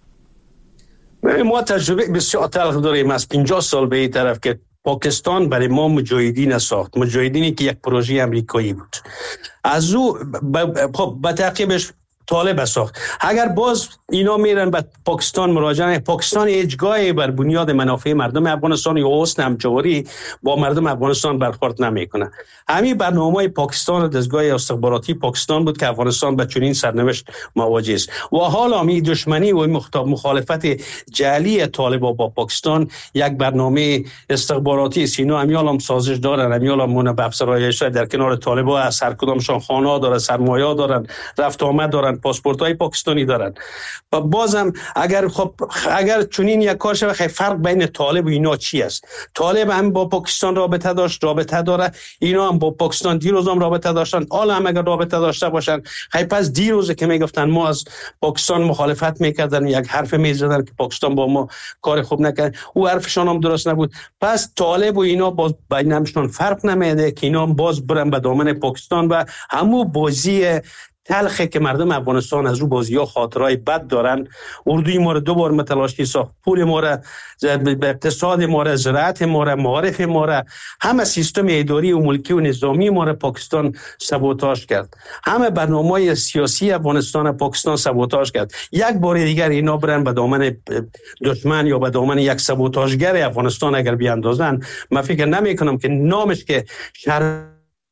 ما تجربه بسیار تلخ داریم از پنجاه سال به این طرف که پاکستان برای ما مجاهدین ساخت، مجاهدینی که یک پروژه امریکایی بود. از او به تعقیبش طالب ساخت. اگر باز اینا میرن به پاکستان مراجعه، پاکستان هیچگاهی بر بنیاد منافع مردم افغانستان یا حسن همجواری با مردم افغانستان برخورد نمیکنه. همین برنامه پاکستان دستگاه استخباراتی پاکستان بود که افغانستان به چنین سرنوشت مواجه است و حالا می دشمنی و مخالفت جعلی طالبان با پاکستان یک برنامه استخباراتی است. اینا همیال هم سازش دارن، همیال هم افسرایش در کنار طالبان از هر کدامشان خانه دارن، سرمایه دارن، رفت آمد دارن، پاسپورت های پاکستانی دارن. و بازم اگر خب اگر چنین یک کار شود، فرق بین طالب و اینا چی است؟ طالب هم با پاکستان رابطه داشت، رابطه داره، اینا هم با پاکستان دیروز هم رابطه داشتن، حالا هم اگر رابطه داشته باشن، خیلی پس دیروز که میگفتن ما از پاکستان مخالفت میکردن، یک حرف میزدن که پاکستان با ما کار خوب نکرد، او حرفشان هم درست نبود. پس طالب و اینا باز بینشون فرق نمیده که اینا باز برن به دامن پاکستان و همو بازی تلخه که مردم افغانستان از رو بازی‌ها خاطرهای بد دارن. اردوی ما رو دو بار متلاشی ساخت، پول ما رو، اقتصاد ما رو، زراعت ما رو، معارف ما رو، همه سیستم اداری و ملکی و نظامی ما رو پاکستان سابوتاژ کرد. همه برنامه‌های سیاسی افغانستان پاکستان سابوتاژ کرد. یک بار دیگر اینا برن به دامن دشمن یا به دامن یک سابوتاژگر افغانستان اگر بیاندازن، من فکر نمی‌کنم که نامش که شهر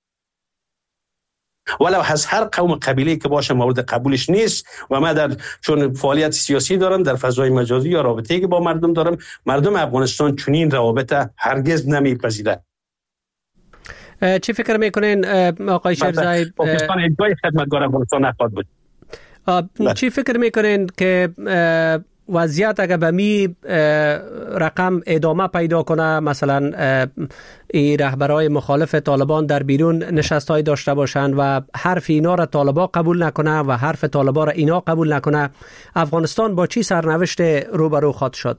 ولو از هر قوم قبیله که باشه مورد قبولش نیست و من در چون فعالیت سیاسی دارم در فضای مجازی یا رابطه‌ای که با مردم دارم، مردم افغانستان چنین روابط هرگز نمیپذیرند. چی فکر میکنین آقای شیرزای؟ پاکستان ادعای خدمتگار افغانستان نخواهد بود. چی فکر میکنین که وضعیت اگر به می رقم ادامه پیدا کنه، مثلا این رهبرای مخالف طالبان در بیرون نشست‌های داشته باشند و حرف اینا را طالبان قبول نکنه و حرف طالبان را اینا قبول نکنه، افغانستان با چی سرنوشت روبرو خواهد شد؟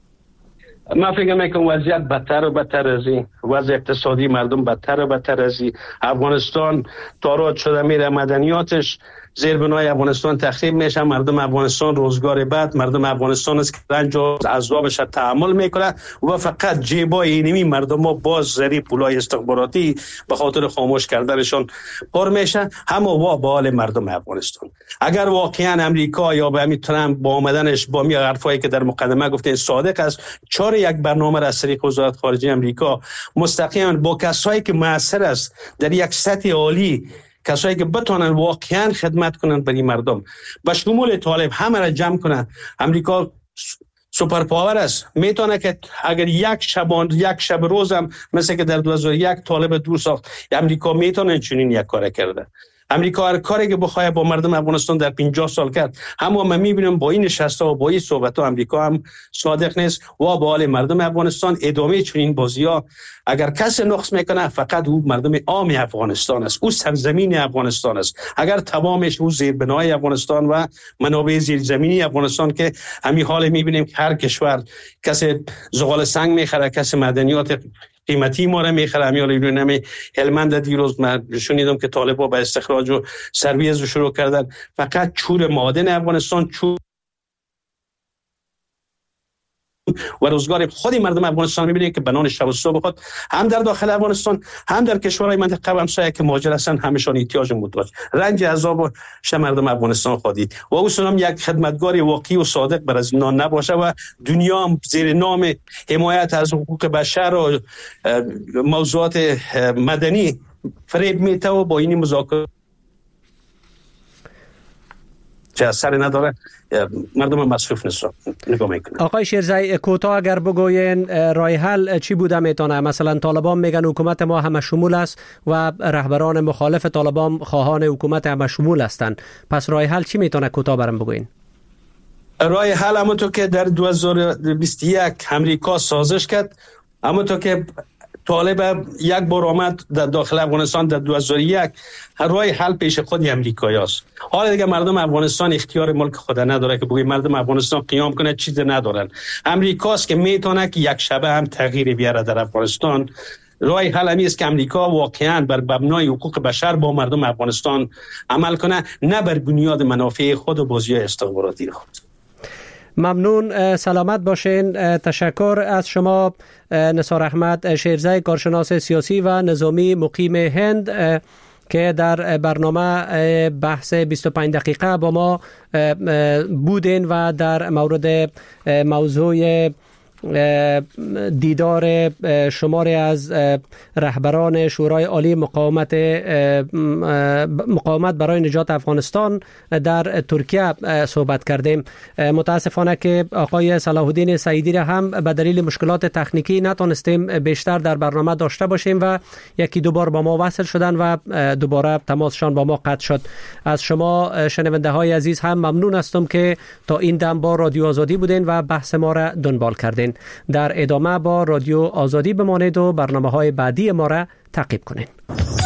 من فکر میکنم وضعیت بدتر و بدتر از این، وضع اقتصادی مردم بدتر و بدتر از این. افغانستان تارات شده میره، مدنیاتش زیربنای افغانستان تخریب میشه، مردم افغانستان روزگار بعد، مردم افغانستان از رنج و عذابش تحمل میکنه و فقط جیبای اینمی مردم ها باز زری پولای استخباراتی به خاطر خاموش کردنشان پر میشه، همه وا به حال مردم افغانستان. اگر واقعا امریکا یا به همین ترامپ با آمدنش با می حرفایی که در مقدمه گفته صادق است، چهار یک برنامه را از طریق وزارت خارجه امریکا مستقیما با کسایی که موثر است در یک سطح عالی، کسایی که بتونن واقعا خدمت کنن برای مردم، به شمول طالب همه را جمع کنن. امریکا سوپر پاور است، میتونه که اگر یک شبان یک شب روزم مثل که در دو هزار و یک طالب دور ساخت، امریکا میتونه چنین یک کار کرده. امریکا هر کاری که بخواد با مردم افغانستان در پنجاه سال کرد، اما من میبینم با این نشسته و با این صحبت ها امریکا هم صادق نیست و با حال مردم افغانستان ادامه چنین بازی ها اگر کسی نقص میکنه فقط او مردم عام افغانستان است، او سرزمین افغانستان است. اگر تمامش او زیربنای افغانستان و منابع زیرزمینی افغانستان که همین حال میبینیم که هر کشور کسی زغال سنگ میخره، کسی معدنیات قیمتی ما را میخره. همیال ایران همی هلمند دیروز من شنیدم که طالبا به استخراج و سرویز رو شروع کردن. فقط چور معادن افغانستان، چور و روزگار خود مردم افغانستان می‌بینید که بنان شب و صبح خود هم در داخل افغانستان هم در کشورهای منطقه و همسایه که مهاجر هستند همشان احتیاج محتاج رنج عذاب ش مردم افغانستان خودی و او سنم یک خدمتگار واقعی و صادق بر از اینا نباشه و دنیا هم زیر نام حمایت از حقوق بشر و موضوعات مدنی فریب میته و با این مذاکره چه اثر نداره مردم مصروف نیستن نگاه میکنن. آقای شیرزایی کوتاه اگر بگوین راه حل چی بوده میتونه؟ مثلا طالبان میگن حکومت ما همه شمول است و رهبران مخالف طالبان خواهان حکومت همه شمول هستند، پس راه حل چی میتونه کوتاه برام بگوین؟ راه حل همونطور که در دو هزار و بیست و یک امریکا سازش کرد، همونطور که طالب یک بار آمد در داخل افغانستان در دو هزار و یک، راه حل پیش خود امریکایی است. حالا دیگه مردم افغانستان اختیار ملک خود نداره که بگوی مردم افغانستان قیام کنه، چیز ندارن. امریکاست که میتونه که یک شبه هم تغییر بیاره در افغانستان. راه حل همی است که امریکا واقعا بر مبنای حقوق بشر با مردم افغانستان عمل کنه، نه بر بنیاد منافع خود و بازی‌های استخباراتی خود. ممنون، سلامت باشین. تشکر از شما نثار احمد شیرزایی، کارشناس سیاسی و نظامی مقیم هند که در برنامه بحث بیست و پنج دقیقه با ما بودین و در مورد موضوع دیدار شماری از رهبران شورای عالی مقاومت مقاومت برای نجات افغانستان در ترکیه صحبت کردیم. متاسفانه که آقای صلاح الدین سعیدی را هم به دلیل مشکلات تکنیکی نتونستیم بیشتر در برنامه داشته باشیم و یکی دو بار با ما وصل شدن و دوباره تماسشان با ما قطع شد. از شما شنونده های عزیز هم ممنون هستم که تا این دم با رادیو آزادی بودین و بحث ما را دنبال کردین. در ادامه با رادیو آزادی بمانید و برنامه های بعدی ما را تعقیب کنید.